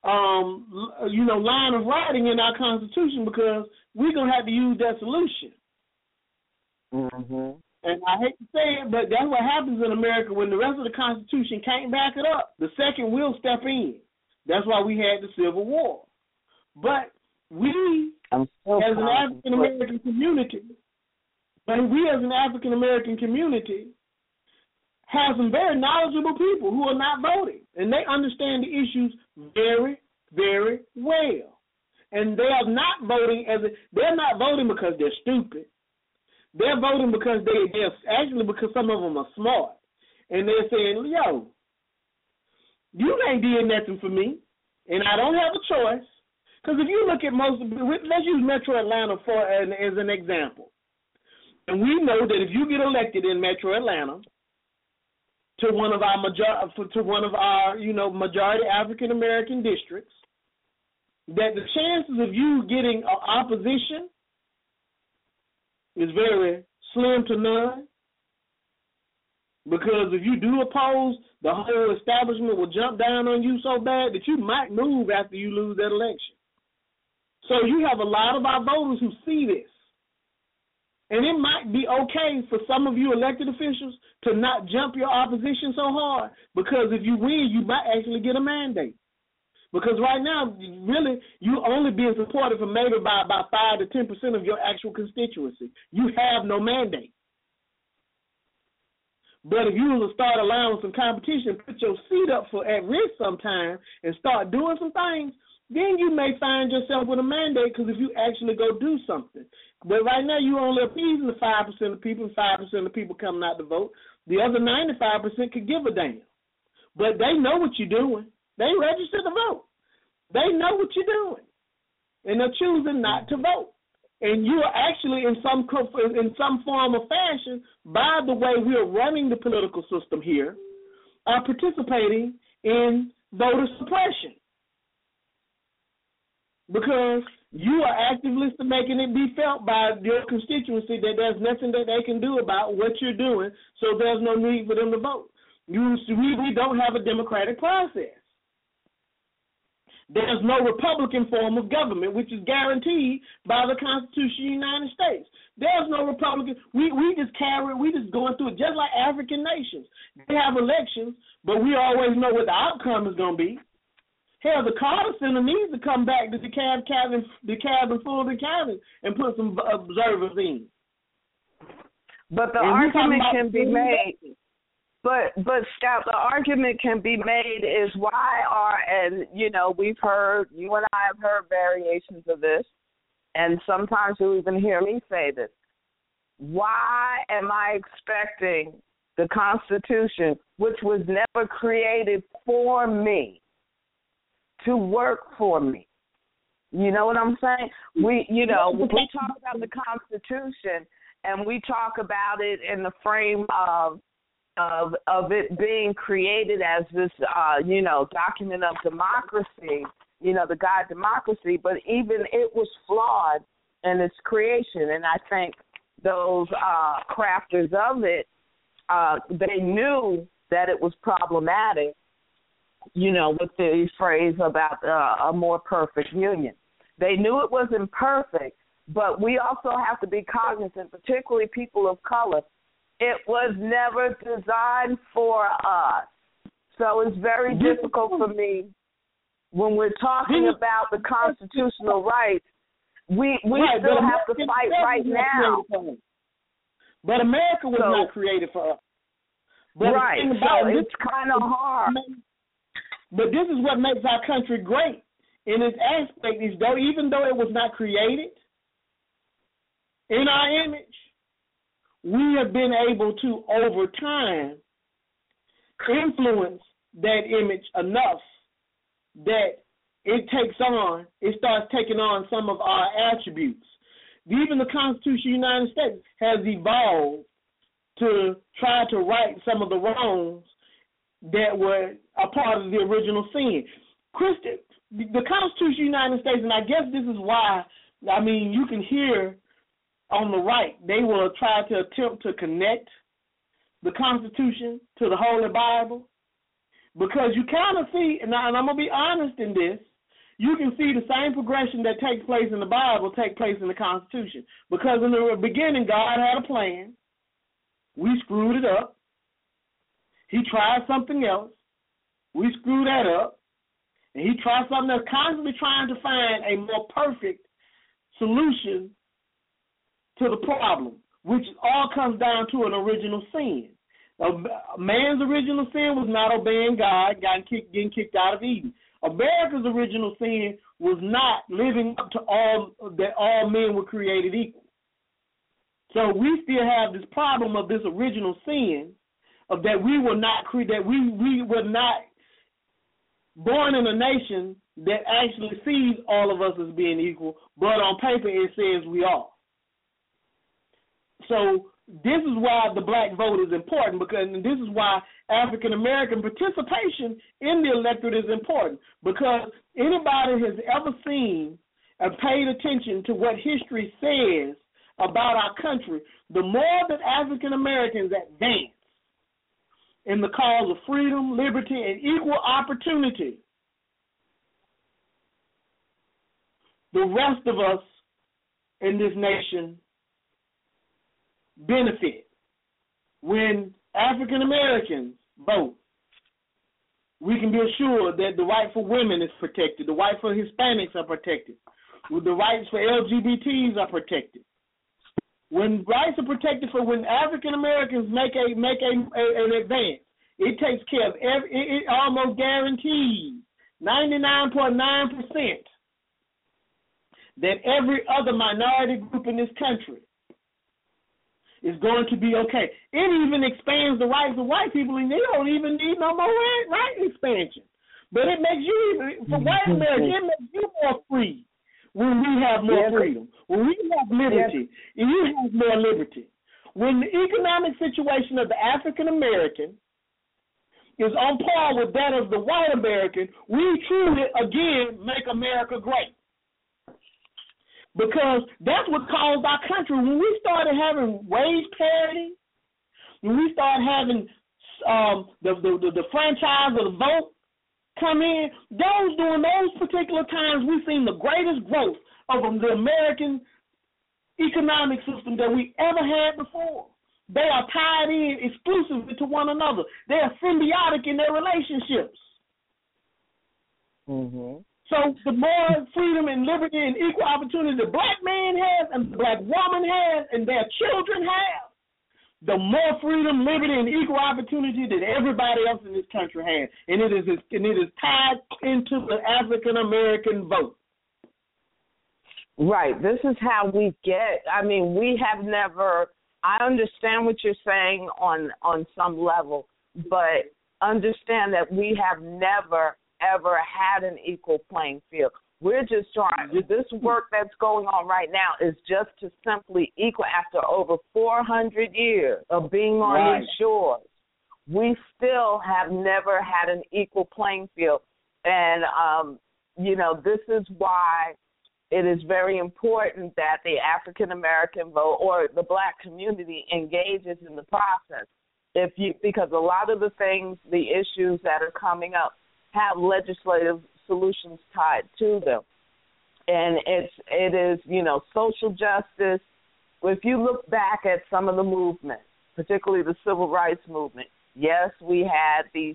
line of writing in our Constitution, because we're going to have to use that solution. Mm-hmm. And I hate to say it, but that's what happens in America when the rest of the Constitution can't back it up. The second will step in. That's why we had the Civil War. But we, as an African American community, have some very knowledgeable people who are not voting, and they understand the issues very, very well. And they are not voting they're not voting because they're stupid. They're voting because because some of them are smart, and they're saying, "Yo, you ain't did nothing for me, and I don't have a choice." Because if you look at let's use Metro Atlanta as an example, and we know that if you get elected in Metro Atlanta to one of our majority African American districts, that the chances of you getting opposition is very slim to none, because if you do oppose, the whole establishment will jump down on you so bad that you might move after you lose that election. So you have a lot of our voters who see this. And it might be okay for some of you elected officials to not jump your opposition so hard, because if you win, you might actually get a mandate. Because right now, really, you only being supported for maybe by about 5 to 10% of your actual constituency. You have no mandate. But if you were to start allowing some competition, put your seat up for at risk sometime, and start doing some things, then you may find yourself with a mandate, because if you actually go do something. But right now, you only appeasing the 5% of people, and 5% of people coming out to vote. The other 95% could give a damn. But they know what you're doing. They register to vote. They know what you're doing, and they're choosing not to vote. And you are actually, in some form or fashion, by the way we are running the political system here, are participating in voter suppression, because you are actively making it be felt by your constituency that there's nothing that they can do about what you're doing, so there's no need for them to vote. We don't have a democratic process. There's no Republican form of government, which is guaranteed by the Constitution of the United States. There's no Republican. We just going through it, just like African nations. They have elections, but we always know what the outcome is going to be. Hell, the Carter Center needs to come back to DeKalb and Fulton County and put some observers in. But the argument can be made. But Scott, the argument can be made is we've heard, you and I have heard variations of this, and sometimes you even hear me say this. Why am I expecting the Constitution, which was never created for me, to work for me? You know what I'm saying? We talk about the Constitution, and we talk about it in the frame of it being created as this, document of democracy, the God democracy, but even it was flawed in its creation. And I think those crafters of it, they knew that it was problematic, you know, with the phrase about a more perfect union. They knew it was imperfect, but we also have to be cognizant, particularly people of color, it was never designed for us. So it's very difficult for me when we're talking about the constitutional rights. We still have to fight right now. But America was not created for us. But right, so it's kind of hard. But this is what makes our country great in its aspect is even though it was not created in our image, we have been able to, over time, influence that image enough that it starts taking on some of our attributes. Even the Constitution of the United States has evolved to try to right some of the wrongs that were a part of the original sin. The Constitution of the United States, and I guess this is why, I mean, you can hear on the right, they will try to attempt to connect the Constitution to the Holy Bible, because you kind of see, and I'm going to be honest in this, you can see the same progression that takes place in the Bible take place in the Constitution. Because in the beginning, God had a plan. We screwed it up. He tried something else. We screwed that up. And he tried something else, constantly trying to find a more perfect solution to the problem, which all comes down to an original sin. Man's original sin was not obeying God, getting kicked out of Eden. America's original sin was not living up to that all men were created equal. So we still have this problem of this original sin, of that we were not we were not born in a nation that actually sees all of us as being equal, but on paper it says we are. So this is why the black vote is important, because this is why African American participation in the electorate is important, because anybody has ever seen and paid attention to what history says about our country, the more that African Americans advance in the cause of freedom, liberty, and equal opportunity, the rest of us in this nation benefit. When African Americans vote, we can be assured that the right for women is protected, the right for Hispanics are protected, the rights for LGBTs are protected. When rights are protected when African Americans make an advance, it takes care of it almost guarantees 99.9% that every other minority group in this country is going to be okay. It even expands the rights of white people, and they don't even need no more right expansion. But it makes you, for white Americans, it makes you more free when we have more freedom, when we have liberty, and you have more liberty. When the economic situation of the African American is on par with that of the white American, we truly, again, make America great. Because that's what caused our country. When we started having wage parity, when we started having the franchise of the vote come in, during those particular times, we've seen the greatest growth of the American economic system that we ever had before. They are tied in exclusively to one another. They are symbiotic in their relationships. Mm-hmm. So the more freedom and liberty and equal opportunity the black man has and the black woman has and their children have, the more freedom, liberty, and equal opportunity that everybody else in this country has. And it is tied into the African American vote. Right. This is how we get, we have never, I understand what you're saying on some level, but understand that we have never ever had an equal playing field. We're just trying. This work that's going on right now is just to simply equal. After over 400 years of being on these shores, we still have never had an equal playing field. And, this is why it is very important that the African American vote or the black community engages in the process. because a lot of the things, the issues that are coming up have legislative solutions tied to them. And it is, social justice. If you look back at some of the movements, particularly the civil rights movement, yes, we had the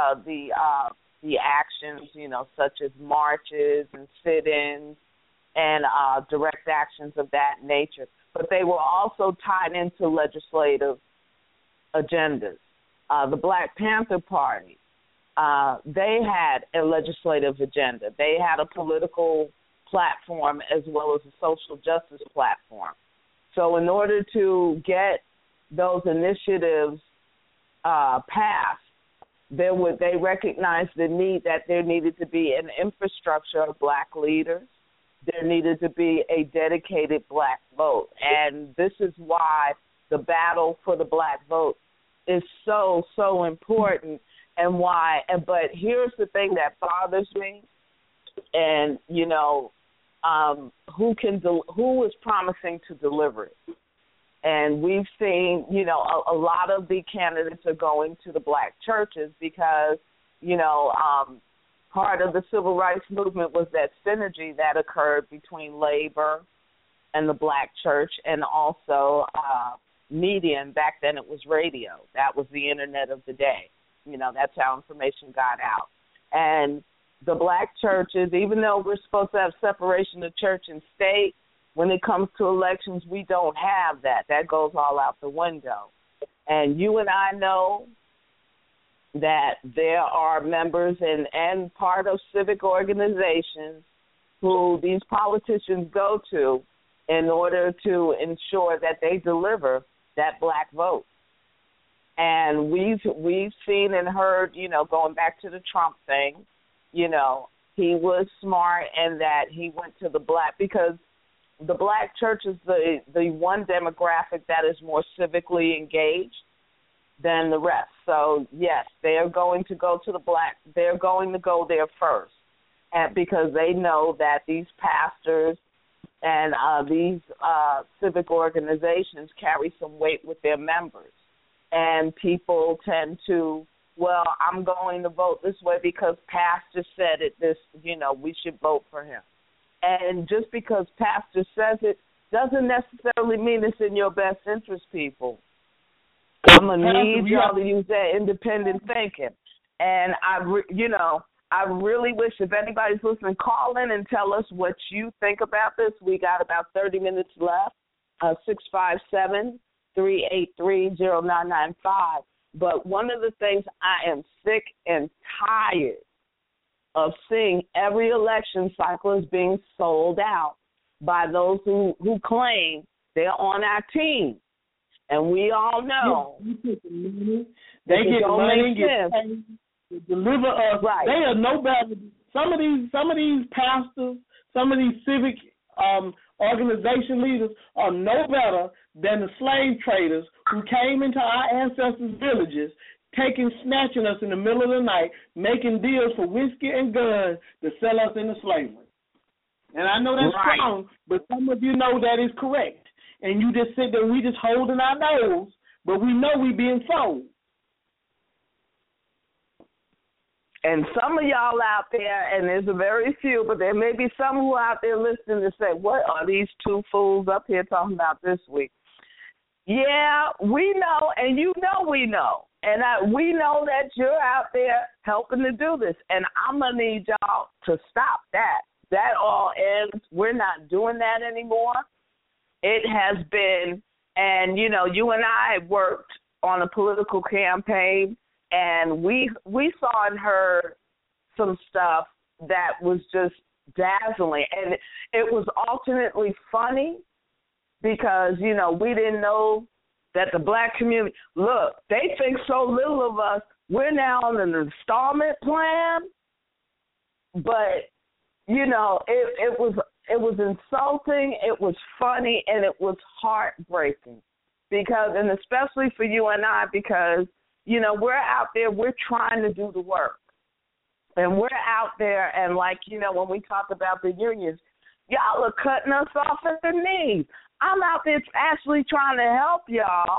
actions, such as marches and sit-ins and direct actions of that nature. But they were also tied into legislative agendas. The Black Panther Party, they had a legislative agenda. They had a political platform as well as a social justice platform. So in order to get those initiatives passed, they recognized the need that there needed to be an infrastructure of black leaders. There needed to be a dedicated black vote. And this is why the battle for the black vote is so, so important. And why, but here's the thing that bothers me, and, who is promising to deliver it? And we've seen, a lot of the candidates are going to the black churches because, part of the civil rights movement was that synergy that occurred between labor and the black church, and also media. And back then it was radio. That was the internet of the day. That's how information got out. And the black churches, even though we're supposed to have separation of church and state, when it comes to elections, we don't have that. That goes all out the window. And you and I know that there are members and part of civic organizations who these politicians go to in order to ensure that they deliver that black vote. And we've seen and heard, going back to the Trump thing, he was smart in that he went to the black, because the black church is the one demographic that is more civically engaged than the rest. So, yes, they're going to go to the black. They're going to go there first, and because they know that these pastors and these civic organizations carry some weight with their members. And people tend to, well, I'm going to vote this way because pastor said it, we should vote for him. And just because pastor says it doesn't necessarily mean it's in your best interest, people. I'm going to need y'all to use that independent thinking. And I really wish, if anybody's listening, call in and tell us what you think about this. We got about 30 minutes left, 657-383-0995. But one of the things, I am sick and tired of seeing every election cycle is being sold out by those who claim they're on our team. And we all know they get money, get paid to deliver us. Right. They are no better. Some of these pastors, some of these civic organization leaders are no better than the slave traders who came into our ancestors' villages, snatching us in the middle of the night, making deals for whiskey and guns to sell us into slavery. And I know that's wrong, but some of you know that is correct. And you just sit there, we just holding our nose, but we know we being sold. And some of y'all out there, and there's a very few, but there may be some who are out there listening to say, what are these two fools up here talking about this week? Yeah, we know, and you know we know. And we know that you're out there helping to do this. And I'm going to need y'all to stop that. That all ends. We're not doing that anymore. It has been, and, you and I worked on a political campaign, and we saw and heard some stuff that was just dazzling. And it was alternately funny because, we didn't know that the black community, look, they think so little of us. We're now on an installment plan. But, it was insulting, it was funny, and it was heartbreaking. Because, and especially for you and I, because, we're out there, we're trying to do the work. And we're out there, and when we talk about the unions, y'all are cutting us off at the knees. I'm out there actually trying to help y'all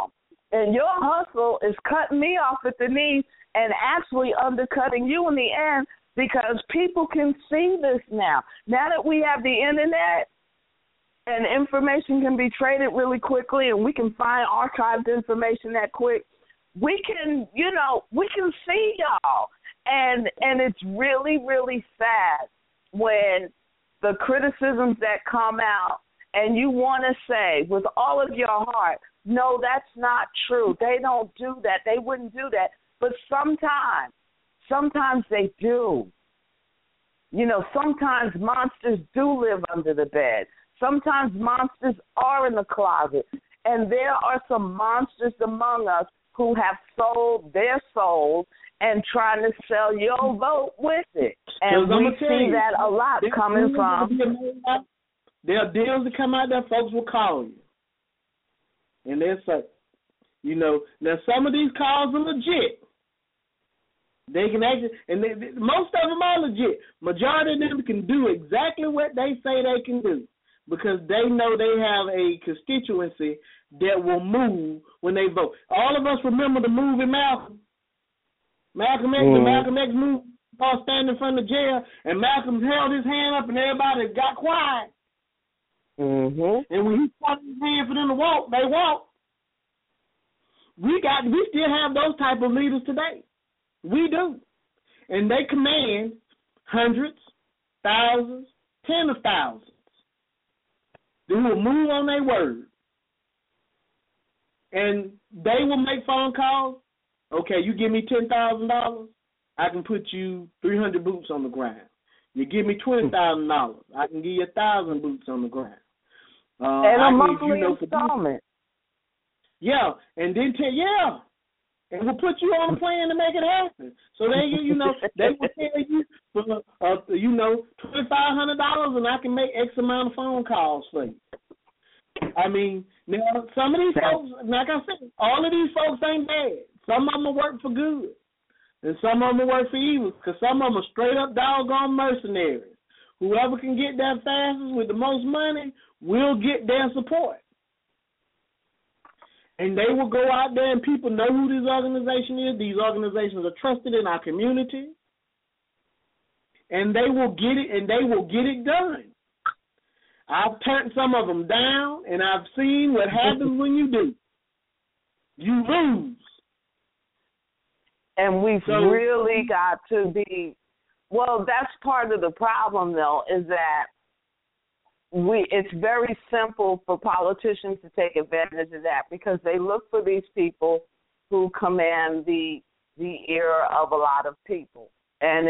And your hustle is cutting me off at the knees and actually undercutting you in the end, because people can see this now. Now that we have the internet and information can be traded really quickly and we can find archived information that quick, we can see y'all. And it's really, really sad when the criticisms that come out and you want to say with all of your heart, no, that's not true. They don't do that. They wouldn't do that. But sometimes they do. Sometimes monsters do live under the bed. Sometimes monsters are in the closet. And there are some monsters among us who have sold their souls and trying to sell your vote with it. And we see that a lot coming from. There are deals that come out there, folks will call you. And they'll say, now some of these calls are legit. They can actually, and most of them are legit. Majority of them can do exactly what they say they can do because they know they have a constituency that will move when they vote. All of us remember the movie Malcolm. Malcolm X, the Malcolm X movie, Paul standing in front of the jail, and Malcolm held his hand up and everybody got quiet. Mm-hmm. And when he put his hand for them to walk, they walked. We still have those type of leaders today. We do. And they command hundreds, thousands, tens of thousands. They will move on their word. And they will make phone calls. Okay, you give me $10,000, I can put you 300 boots on the ground. You give me $20,000, I can give you 1,000 boots on the ground. And a monthly installment. Yeah, and then and we'll put you on a plan to make it happen. So they will tell you for $2,500, and I can make X amount of phone calls for you. I mean, now some of these folks, like I said, all of these folks ain't bad. Some of them will work for good, and some of them will work for evil, because some of them are straight up doggone mercenaries. Whoever can get there fastest with the most money will get their support. And they will go out there and people know who this organization is. These organizations are trusted in our community. And they will get it, and they will get it done. I've turned some of them down, and I've seen what happens when you do. You lose. And we've really got to be, that's part of the problem, though, is that it's very simple for politicians to take advantage of that because they look for these people who command the ear of a lot of people. And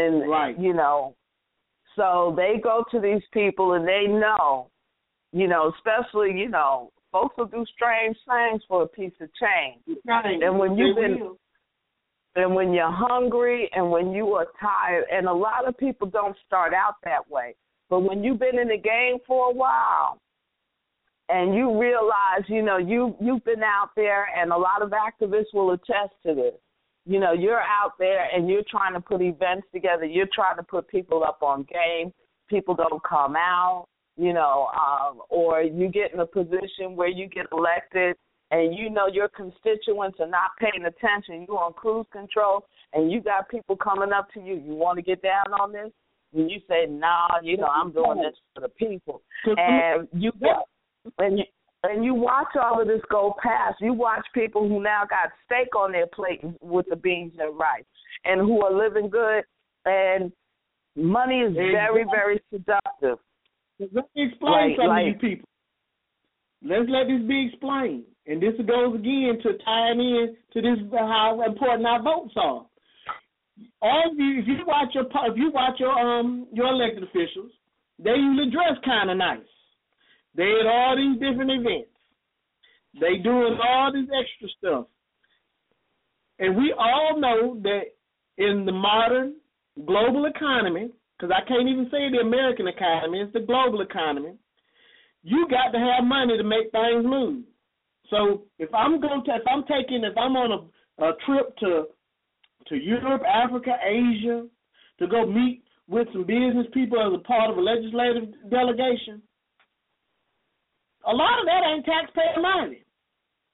so they go to these people and they know, especially, folks will do strange things for a piece of change. Right. And when when you're hungry and when you are tired, and a lot of people don't start out that way, but when you've been in the game for a while and you realize, you've been out there, and a lot of activists will attest to this. You're out there and you're trying to put events together. You're trying to put people up on game. People don't come out, or you get in a position where you get elected and your constituents are not paying attention. You're on cruise control and you got people coming up to you. You want to get down on this? And you say, nah, I'm doing this for the people. And you watch all of this go past. You watch people who now got steak on their plate with the beans and rice and who are living good, and money is very, very seductive. Let me explain something to you people. Let's let this be explained. And this goes again to tie in to this, how important our votes are. All of you, if you watch your elected officials, they usually dress kind of nice. They at all these different events. They doing all this extra stuff. And we all know that in the modern global economy, because I can't even say the American economy, it's the global economy, you got to have money to make things move. So if I'm on a trip to Europe, Africa, Asia, to go meet with some business people as a part of a legislative delegation, a lot of that ain't taxpayer money.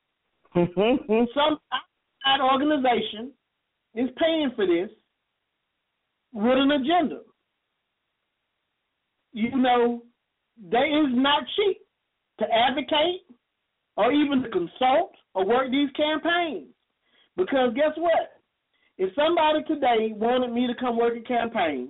Some outside organization is paying for this with an agenda. You know, they is not cheap to advocate or even to consult or work these campaigns. Because guess what? If somebody today wanted me to come work a campaign,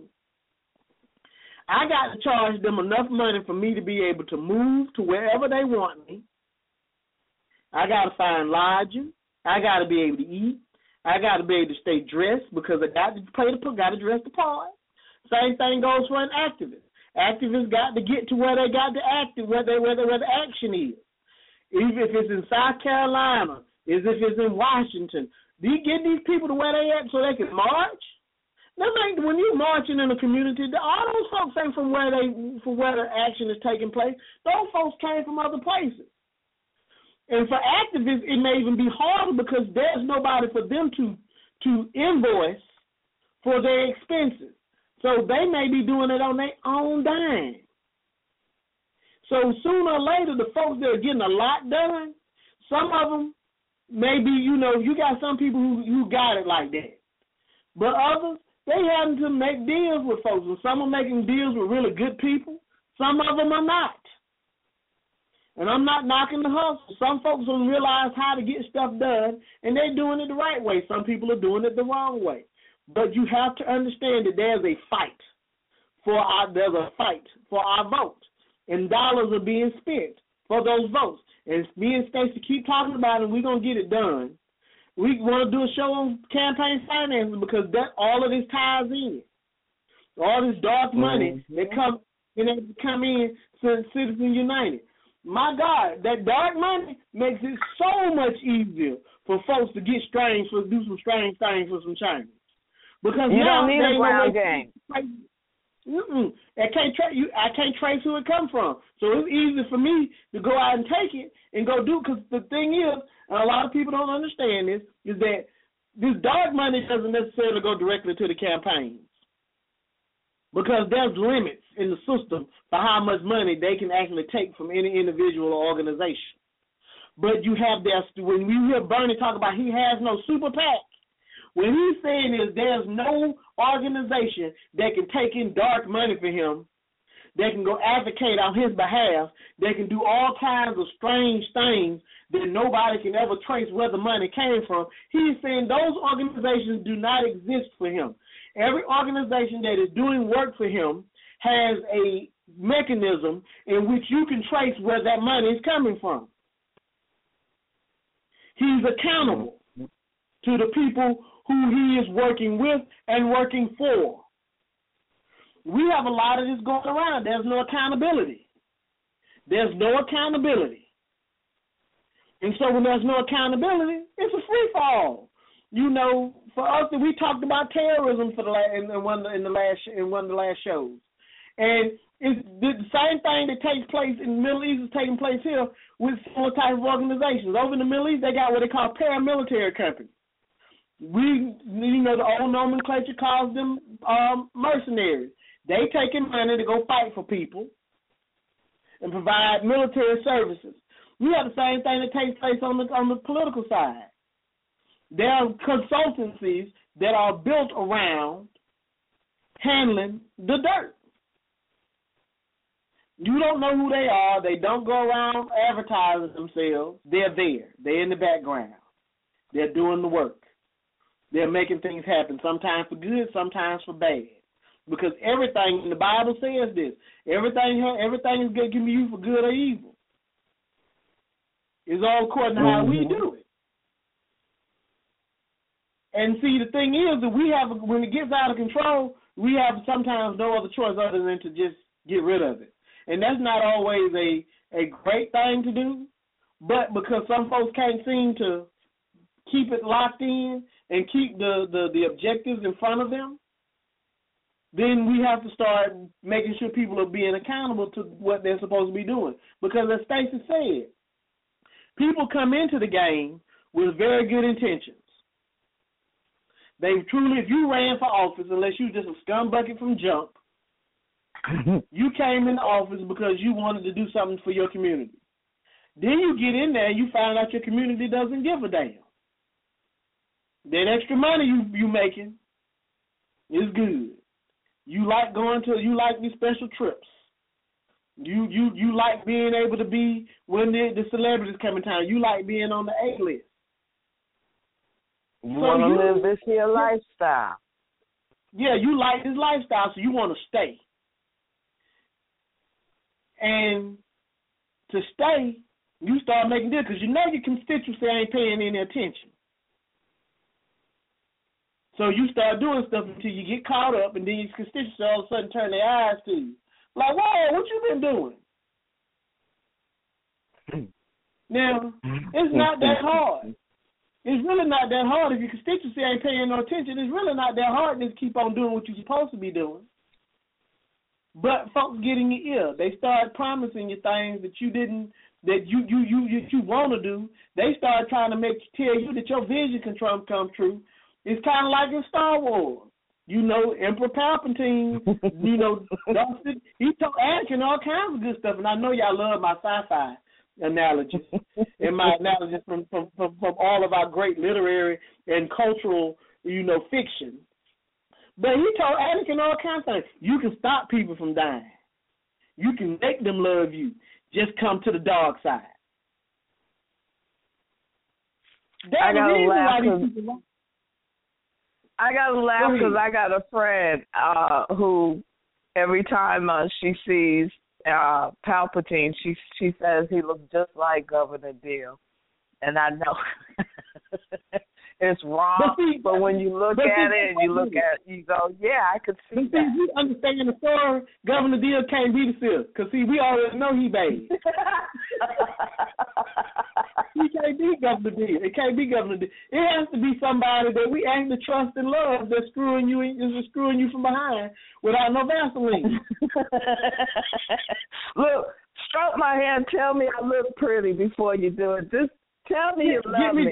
I got to charge them enough money for me to be able to move to wherever they want me. I got to find lodging. I got to be able to eat. I got to be able to stay dressed because I got to dress the part. Same thing goes for an activist. Activists got to get to where they got to act, where the action is. Even if it's in South Carolina, if it's in Washington, do you get these people to where they at so they can march? When you're marching in a community, all those folks ain't from where the action is taking place. Those folks came from other places. And for activists, it may even be harder because there's nobody for them to invoice for their expenses. So they may be doing it on their own dime. So sooner or later, the folks that are getting a lot done, some of them maybe, you got some people who got it like that. But others, they having to make deals with folks. And some are making deals with really good people. Some of them are not. And I'm not knocking the hustle. Some folks don't realize how to get stuff done, and they're doing it the right way. Some people are doing it the wrong way. But you have to understand that there's a fight for our vote. And dollars are being spent for those votes. And me and Stacey keep talking about it, and we're going to get it done. We want to do a show on campaign finances because all of this ties in. All this dark money that come in since Citizens United. My God, that dark money makes it so much easier for folks to get do some strange things for some change. Because you now don't need a ground game. I can't trace who it come from. So it's easy for me to go out and take it and go do. Because the thing is, and a lot of people don't understand this, is that this dark money doesn't necessarily go directly to the campaigns. Because there's limits in the system for how much money they can actually take from any individual or organization. But you have when you hear Bernie talk about he has no super PAC, what he's saying is there's no organization that can take in dark money for him, that can go advocate on his behalf, that can do all kinds of strange things that nobody can ever trace where the money came from. He's saying those organizations do not exist for him. Every organization that is doing work for him has a mechanism in which you can trace where that money is coming from. He's accountable to the people who he is working with and working for. We have a lot of this going around. There's no accountability. And so when there's no accountability, it's a free-for-all. For us, we talked about terrorism in one of the last shows. And it's the same thing that takes place in the Middle East is taking place here with similar type of organizations. Over in the Middle East, they got what they call paramilitary companies. The old nomenclature calls them mercenaries. They taking money to go fight for people and provide military services. We have the same thing that takes place on the political side. There are consultancies that are built around handling the dirt. You don't know who they are. They don't go around advertising themselves. They're there. They're in the background. They're doing the work. They're making things happen, sometimes for good, sometimes for bad. Because everything in the Bible says this. Everything is going to be used for good or evil. It's all according to how we do it. And see, the thing is that when it gets out of control, we have sometimes no other choice other than to just get rid of it. And that's not always a great thing to do, but because some folks can't seem to keep it locked in and keep the objectives in front of them, then we have to start making sure people are being accountable to what they're supposed to be doing. Because as Stacey said, people come into the game with very good intentions. They truly, if you ran for office, unless you just a scumbucket from jump, you came into office because you wanted to do something for your community. Then you get in there and you find out your community doesn't give a damn. That extra money you making is good. You like these special trips. You like being able to be when the celebrities come in town. You like being on the A list. You want to live this here lifestyle. Yeah, you like this lifestyle, so you want to stay. And to stay, you start making deals because you know your constituency ain't paying any attention. So you start doing stuff until you get caught up, and then your constituency all of a sudden turn their eyes to you. Like, whoa, what you been doing? Now, it's not that hard. It's really not that hard. If your constituency ain't paying no attention, it's really not that hard to keep on doing what you're supposed to be doing. But folks get in your ear. They start promising you things that you didn't, that you want to do. They start trying to tell you that your vision can come true. It's kind of like in Star Wars. You know, Emperor Palpatine, you know, he told Anakin all kinds of good stuff, and I know y'all love my sci-fi analogies and my analogies from all of our great literary and cultural, you know, fiction. But he told Anakin all kinds of things. You can stop people from dying. You can make them love you. Just come to the dark side. I gotta laugh because I got a friend who every time she sees Palpatine, she says he looks just like Governor Deal, and I know it's wrong. But when you look at it and you go, yeah, I could see that. You understand the story? Governor Deal can't be the Sith because we already know he bad. He can't be Governor Deal. It can't be Governor Deal. It has to be somebody that we actually trust and love that's screwing you from behind without no Vaseline. Look, stroke my hand. Tell me I look pretty before you do it. Just tell me you love me.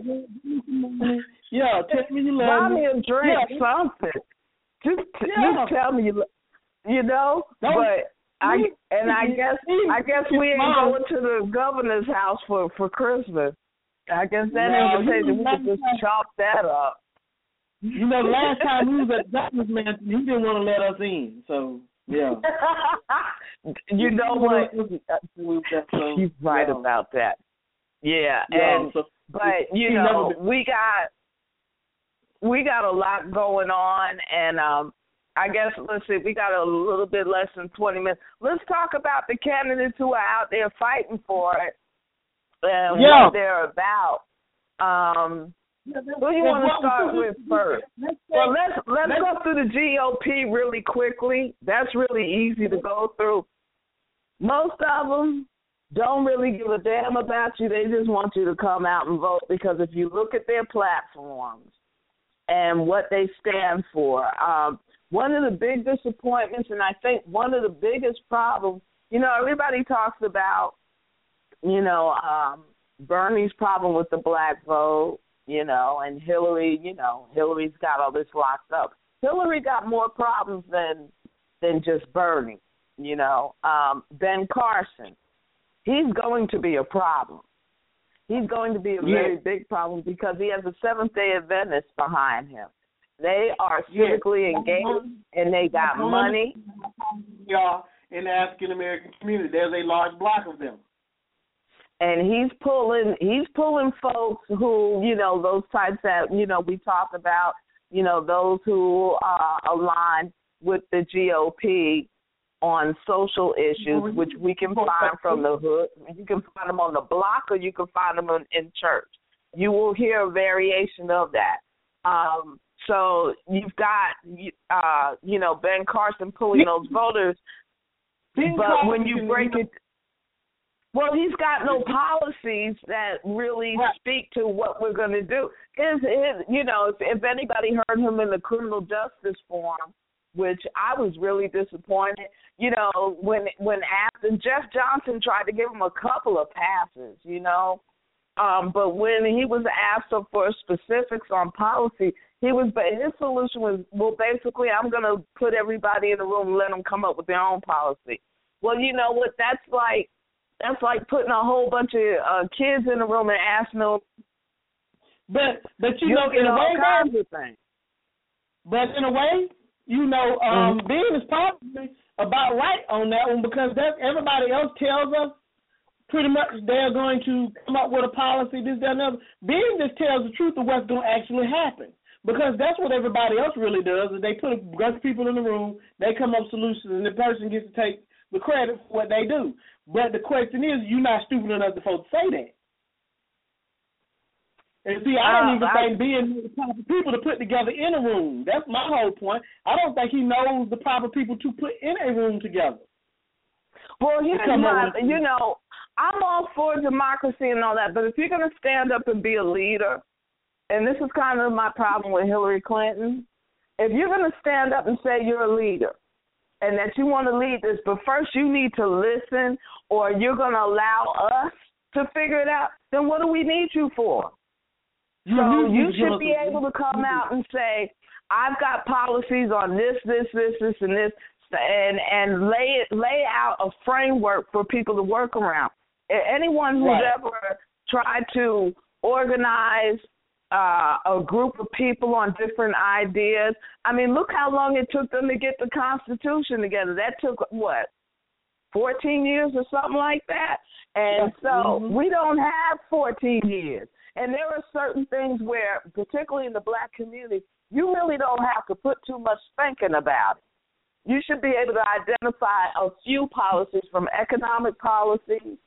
Yeah, tell me you love me. Buy me a drink, something. Just tell me you know. But I guess we ain't going to the governor's house for Christmas. I guess that invitation, we could just chop that up. You know, the last time we was at the governor's man, he didn't want to let us in. So, yeah. You know what? He's right about that. Yeah, but you know, we got a lot going on, and I guess, let's see, we got a little bit less than 20 minutes. Let's talk about the candidates who are out there fighting for it and what they're about. Who do you want to start with first? Well, let's go through the GOP really quickly. That's really easy to go through. Most of them don't really give a damn about you. They just want you to come out and vote, because if you look at their platforms and what they stand for, one of the big disappointments, and I think one of the biggest problems, you know, everybody talks about, you know, Bernie's problem with the black vote, you know, and Hillary, you know, Hillary's got all this locked up. Hillary got more problems than just Bernie, you know. Ben Carson, he's going to be a problem. He's going to be a very big problem because he has a Seventh-day Adventist behind him. They are civically engaged, and they got money. Yeah, in the African American community, there's a large block of them. And he's pulling folks who, you know, those types that, you know, we talk about, you know, those who align with the GOP on social issues, which we can find from the hood. You can find them on the block, or you can find them in church. You will hear a variation of that. So you've got, you know, Ben Carson pulling those voters. But when you break it, well, he's got no policies that really speak to what we're going to do. You know, if anybody heard him in the criminal justice forum, which I was really disappointed, you know, when after Jeff Johnson tried to give him a couple of passes, you know, but when he was asked for specifics on policy, his solution was, well, basically, I'm going to put everybody in the room and let them come up with their own policy. Well, you know what? That's like That's like putting a whole bunch of kids in a room and asking them. But you know, in a way, kinds of things. But in a way, you know, Ben is probably about right on that one, because everybody else tells us pretty much they're going to come up with a policy, this, that, and other. Ben just tells the truth of what's going to actually happen, because that's what everybody else really does, is they put a bunch of people in the room, they come up with solutions, and the person gets to take the credit for what they do. But the question is, you're not stupid enough to say that. And see, I don't even think being the proper people to put together in a room. That's my whole point. I don't think he knows the proper people to put in a room together. Well, you know, I'm all for democracy and all that, but if you're going to stand up and be a leader, and this is kind of my problem with Hillary Clinton, if you're going to stand up and say you're a leader and that you want to lead this, but first you need to listen, or you're going to allow us to figure it out, then what do we need you for? So you should be able to come out and say, I've got policies on this, and this, and lay out a framework for people to work around. Anyone who's ever tried to organize a group of people on different ideas, I mean, look how long it took them to get the Constitution together. That took, 14 years or something like that? And so we don't have 14 years. And there are certain things where, particularly in the black community, you really don't have to put too much thinking about it. You should be able to identify a few policies from economic policies.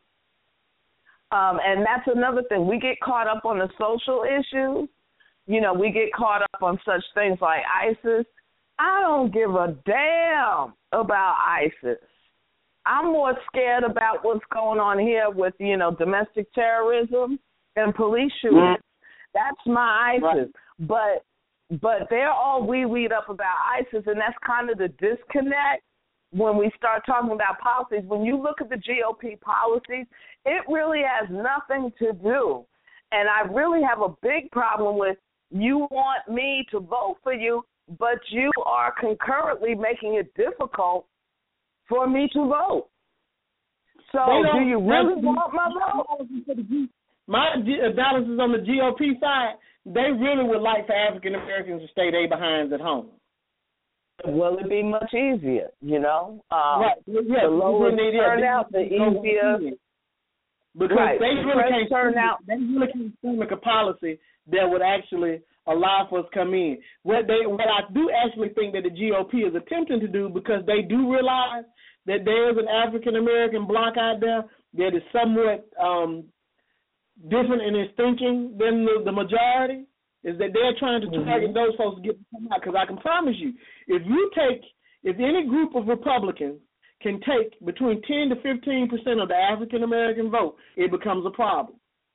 And that's another thing. We get caught up on the social issues. You know, we get caught up on such things like ISIS. I don't give a damn about ISIS. I'm more scared about what's going on here with, you know, domestic terrorism and police shootings. That's my ISIS. But they're all weed up about ISIS, and that's kind of the disconnect when we start talking about policies. When you look at the GOP policies, it really has nothing to do. And I really have a big problem with, you want me to vote for you, but you are concurrently making it difficult for me to vote. So do you really want my vote? My analysis on the GOP side, they really would like for African Americans to stay their behinds at home. Will it be much easier, you know? The lower turnout, the easier. Because they really can't make a policy that would actually allow for us to come in. What I do actually think that the GOP is attempting to do, because they do realize that there is an African American bloc out there that is somewhat different in its thinking than the majority, is that they're trying to target those folks to get them out. Because I can promise you, if any group of Republicans can take between 10 to 15% of the African American vote, it becomes a problem.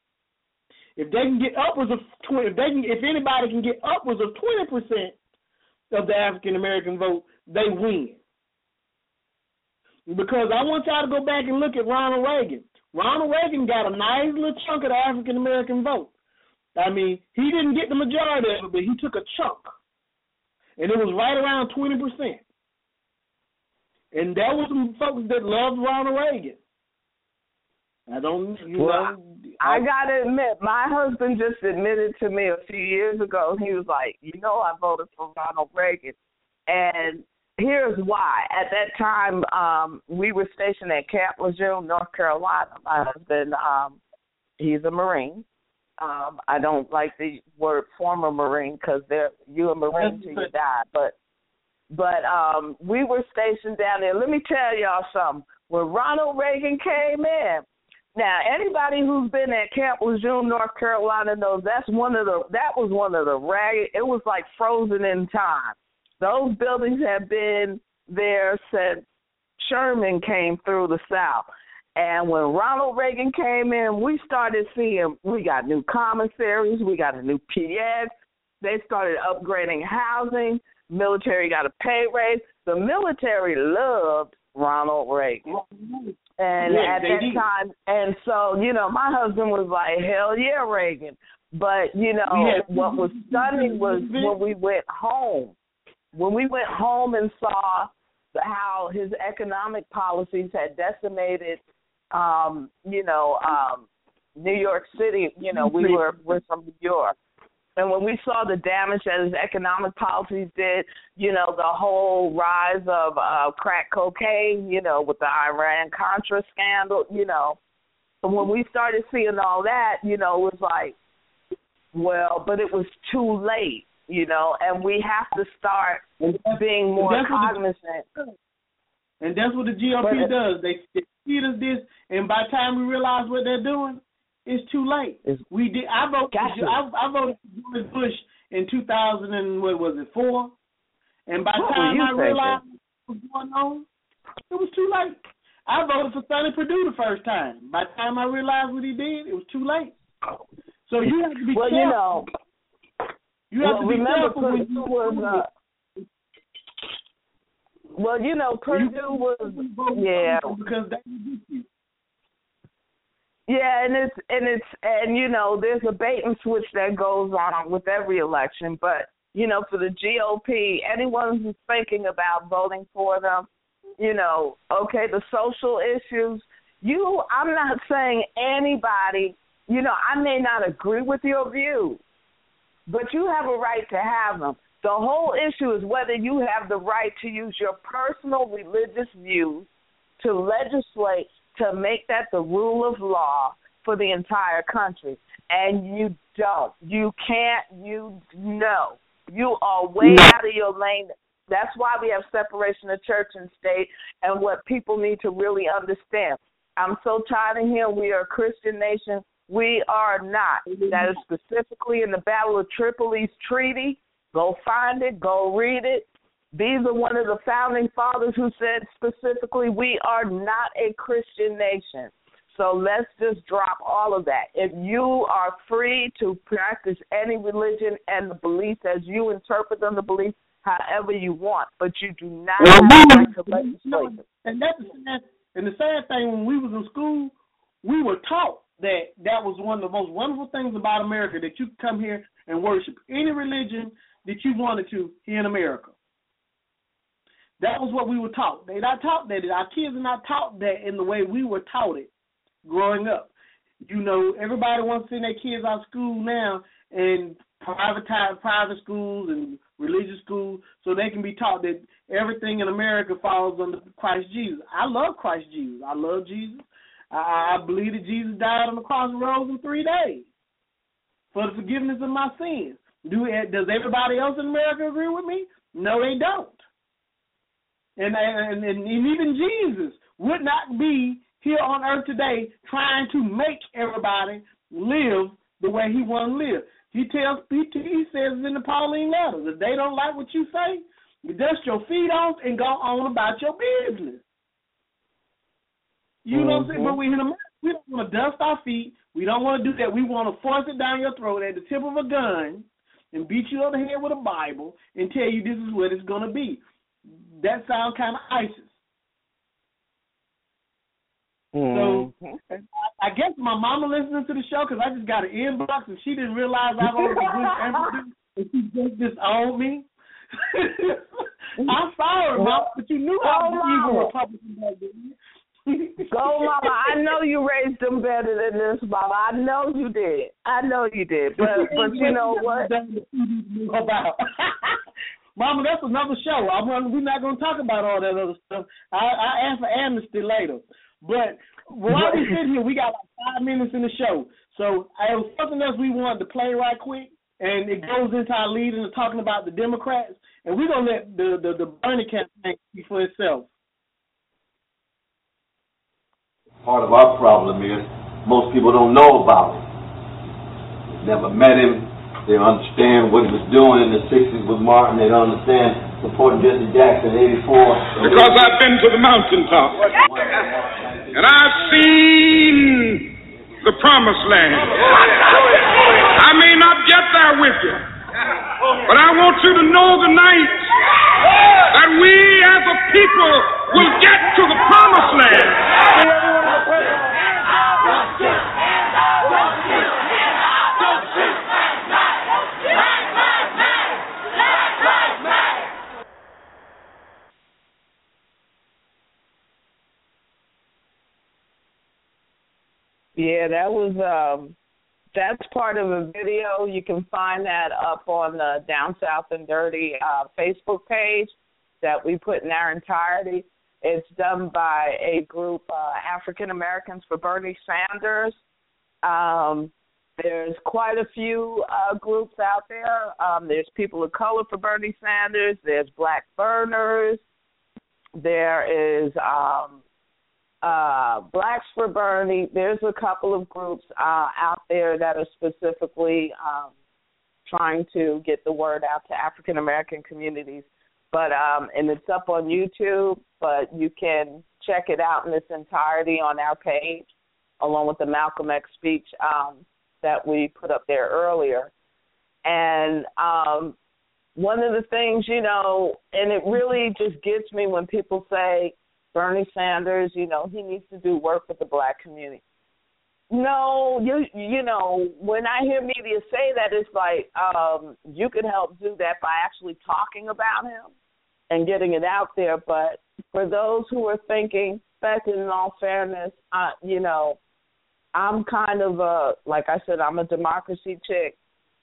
If they can get upwards of 20, if anybody can get upwards of 20% of the African American vote, they win. Because I want y'all to go back and look at Ronald Reagan. Ronald Reagan got a nice little chunk of the African American vote. I mean, he didn't get the majority of it, but he took a chunk, and it was right around 20%. And there were some folks that loved Ronald Reagan. I gotta admit, my husband just admitted to me a few years ago. He was like, I voted for Ronald Reagan, and here's why. At that time, we were stationed at Camp Lejeune, North Carolina. My husband, he's a Marine. I don't like the word former Marine, because you're a Marine till you die. But we were stationed down there. Let me tell y'all something. When Ronald Reagan came in, now anybody who's been at Camp Lejeune, North Carolina, knows that was one of the ragged. It was like frozen in time. Those buildings have been there since Sherman came through the South. And when Ronald Reagan came in, we started seeing, we got new commissaries, we got a new PX. They started upgrading housing. Military got a pay raise. The military loved Ronald Reagan. And at that time, and so, my husband was like, hell yeah, Reagan. But, what was stunning was when we went home. When we went home and saw how his economic policies had decimated New York City, we're from New York. And when we saw the damage that his economic policies did, the whole rise of crack cocaine, with the Iran-Contra scandal, and when we started seeing all that, it was like, well, but it was too late, and we have to start being more cognizant. And that's what the GOP does. They feed us this, and by the time we realize what they're doing, it's too late. I voted for George Bush in 2004, and by the time I realized what was going on, it was too late. I voted for Sonny Perdue the first time. By the time I realized what he did, it was too late. So you have to be careful. You have to be careful when you Perdue was because that was you. Yeah, and there's a bait and switch that goes on with every election. But for the GOP, anyone who's thinking about voting for them, the social issues. I'm not saying anybody. I may not agree with your views, but you have a right to have them. The whole issue is whether you have the right to use your personal religious views to legislate to make that the rule of law for the entire country. And you don't. You can't. You are way out of your lane. That's why we have separation of church and state, and what people need to really understand. I'm so tired of hearing we are a Christian nation. We are not. That is specifically in the Battle of Tripoli's treaty. Go find it. Go read it. These are one of the founding fathers who said specifically we are not a Christian nation. So let's just drop all of that. If you are free to practice any religion and the beliefs as you interpret them, the beliefs however you want, but you do not have the right to legislate. And the sad thing, when we was in school, we were taught that was one of the most wonderful things about America, that you could come here and worship any religion that you wanted to here in America. That was what we were taught. They're not taught that. Our kids are not taught that in the way we were taught it growing up. Everybody wants to send their kids out of school now and privatize private schools and religious schools so they can be taught that everything in America falls under Christ Jesus. I love Christ Jesus. I love Jesus. I believe that Jesus died on the cross and rose in 3 days for the forgiveness of my sins. Does everybody else in America agree with me? No, they don't. And even Jesus would not be here on earth today trying to make everybody live the way he wants to live. He says in the Pauline letters, if they don't like what you say, you dust your feet off and go on about your business. You know what I'm saying? But we don't want to dust our feet. We don't want to do that. We want to force it down your throat at the tip of a gun and beat you on the head with a Bible and tell you this is what it's going to be. That sounds kind of ISIS. So I guess my mama listening to the show, because I just got an inbox and she didn't realize I was a good empathy and she just disowned me. I'm sorry, Mama, but you knew I was an evil Republican back then. Go, Mama. I know you raised them better than this, Mama. I know you did. But you know what? Mama, that's another show. We're not going to talk about all that other stuff. I ask for amnesty later. But while we sit here, we got like 5 minutes in the show. So it was something else we wanted to play right quick, and it goes into our lead into talking about the Democrats. And we're going to let the Bernie campaign speak for itself. Part of our problem is most people don't know about him. Never met him. They don't understand what he was doing in the 60s with Martin. They don't understand supporting Jesse Jackson in 84. Because I've been to the mountaintop. And I've seen the promised land. I may not get there with you, but I want you to know tonight that we as a people will get to the promised land. Yeah, that was that's part of a video. You can find that up on the Down South and Dirty Facebook page that we put in our entirety. It's done by a group, African Americans for Bernie Sanders. There's quite a few groups out there. There's People of Color for Bernie Sanders. There's Black Burners. There is Blacks for Bernie. There's a couple of groups out there that are specifically trying to get the word out to African American communities. But and it's up on YouTube, but you can check it out in its entirety on our page, along with the Malcolm X speech that we put up there earlier. And one of the things, you know, and it really just gets me when people say Bernie Sanders, you know, he needs to do work with the black community. No, you know, when I hear media say that, it's like you could help do that by actually talking about him and getting it out there. But for those who are thinking, in all fairness, you know, I'm kind of like I said, I'm a democracy chick.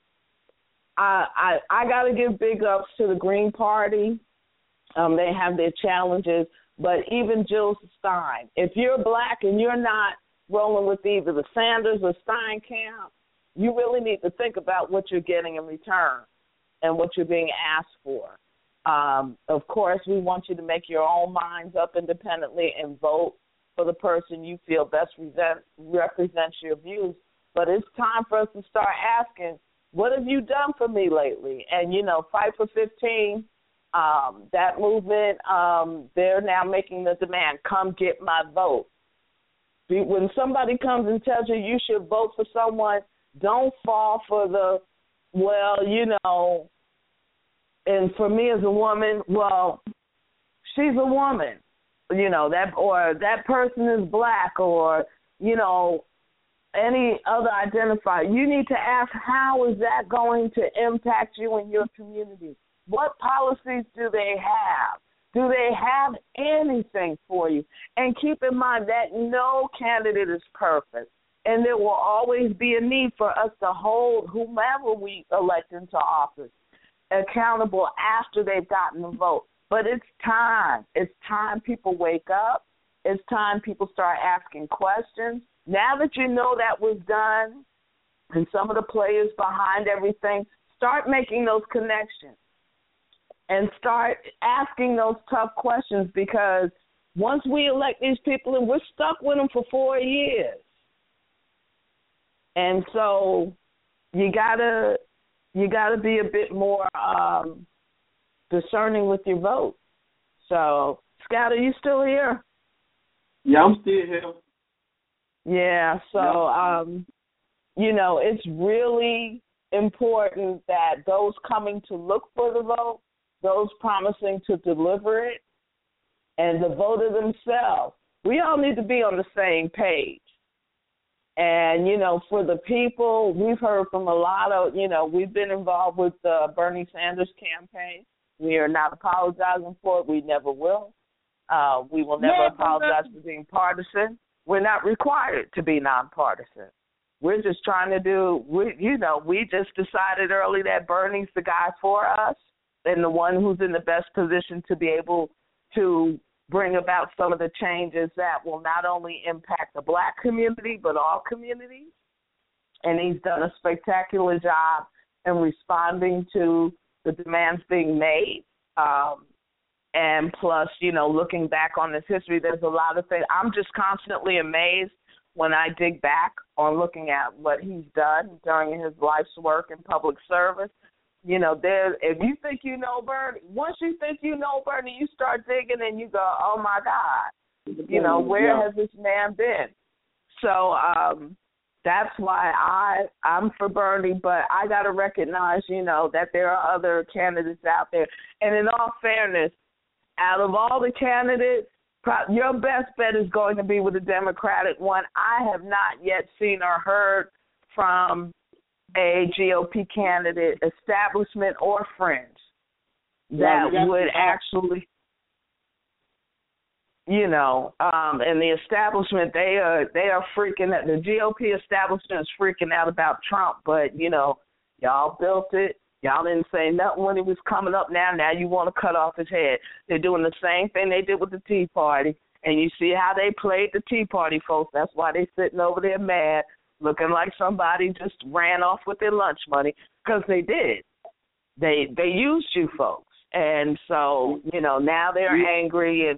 I got to give big ups to the Green Party. They have their challenges, but even Jill Stein, if you're black and you're not rolling with either the Sanders or Stein camp, you really need to think about what you're getting in return and what you're being asked for. Of course, we want you to make your own minds up independently and vote for the person you feel best represents your views. But it's time for us to start asking, what have you done for me lately? And, you know, Fight for 15, that movement, they're now making the demand, come get my vote. When somebody comes and tells you you should vote for someone, don't fall for the, well, you know, and for me as a woman, well, she's a woman, you know, that, or that person is black, or, you know, any other identifier. You need to ask, how is that going to impact you and your community? What policies do they have? Do they have anything for you? And keep in mind that no candidate is perfect, and there will always be a need for us to hold whomever we elect into office accountable after they've gotten the vote. But it's time. It's time people wake up. It's time people start asking questions. Now that you know that was done and some of the players behind everything, start making those connections and start asking those tough questions, because once we elect these people and we're stuck with them for 4 years. And so you gotta be a bit more discerning with your vote. So, Scott, are you still here? Yeah, I'm still here. Yeah, so, you know, it's really important that those coming to look for the vote, those promising to deliver it, and the voter themselves, we all need to be on the same page. And, you know, for the people, we've heard from a lot of, you know, we've been involved with the Bernie Sanders campaign. We are not apologizing for it. We never will. We will never apologize for being partisan. We're not required to be nonpartisan. We're just trying to do, we just decided early that Bernie's the guy for us and the one who's in the best position to be able to bring about some of the changes that will not only impact the black community but all communities. And he's done a spectacular job in responding to the demands being made. And plus, you know, looking back on this history, there's a lot of things. I'm just constantly amazed when I dig back on looking at what he's done during his life's work in public service. You know, if you think you know Bernie, once you think you know Bernie, you start digging and you go, oh, my God, you know, where has this man been? So that's why I'm for Bernie, but I got to recognize, you know, that there are other candidates out there. And in all fairness, out of all the candidates, your best bet is going to be with the Democratic one. I have not yet seen or heard from a GOP candidate, establishment or fringe, that would actually, and the establishment, they are freaking out. The GOP establishment is freaking out about Trump, but, y'all built it. Y'all didn't say nothing when he was coming up. Now you want to cut off his head. They're doing the same thing they did with the Tea Party, and you see how they played the Tea Party folks. That's why they sitting over there mad, looking like somebody just ran off with their lunch money, because they did. They used you folks. And so, now they're angry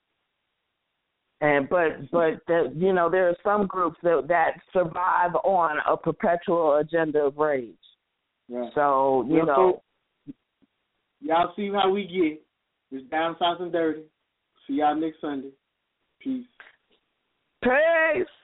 but there are some groups that survive on a perpetual agenda of rage. Yeah. So, y'all see how we get. It's down south and dirty. See y'all next Sunday. Peace. Peace.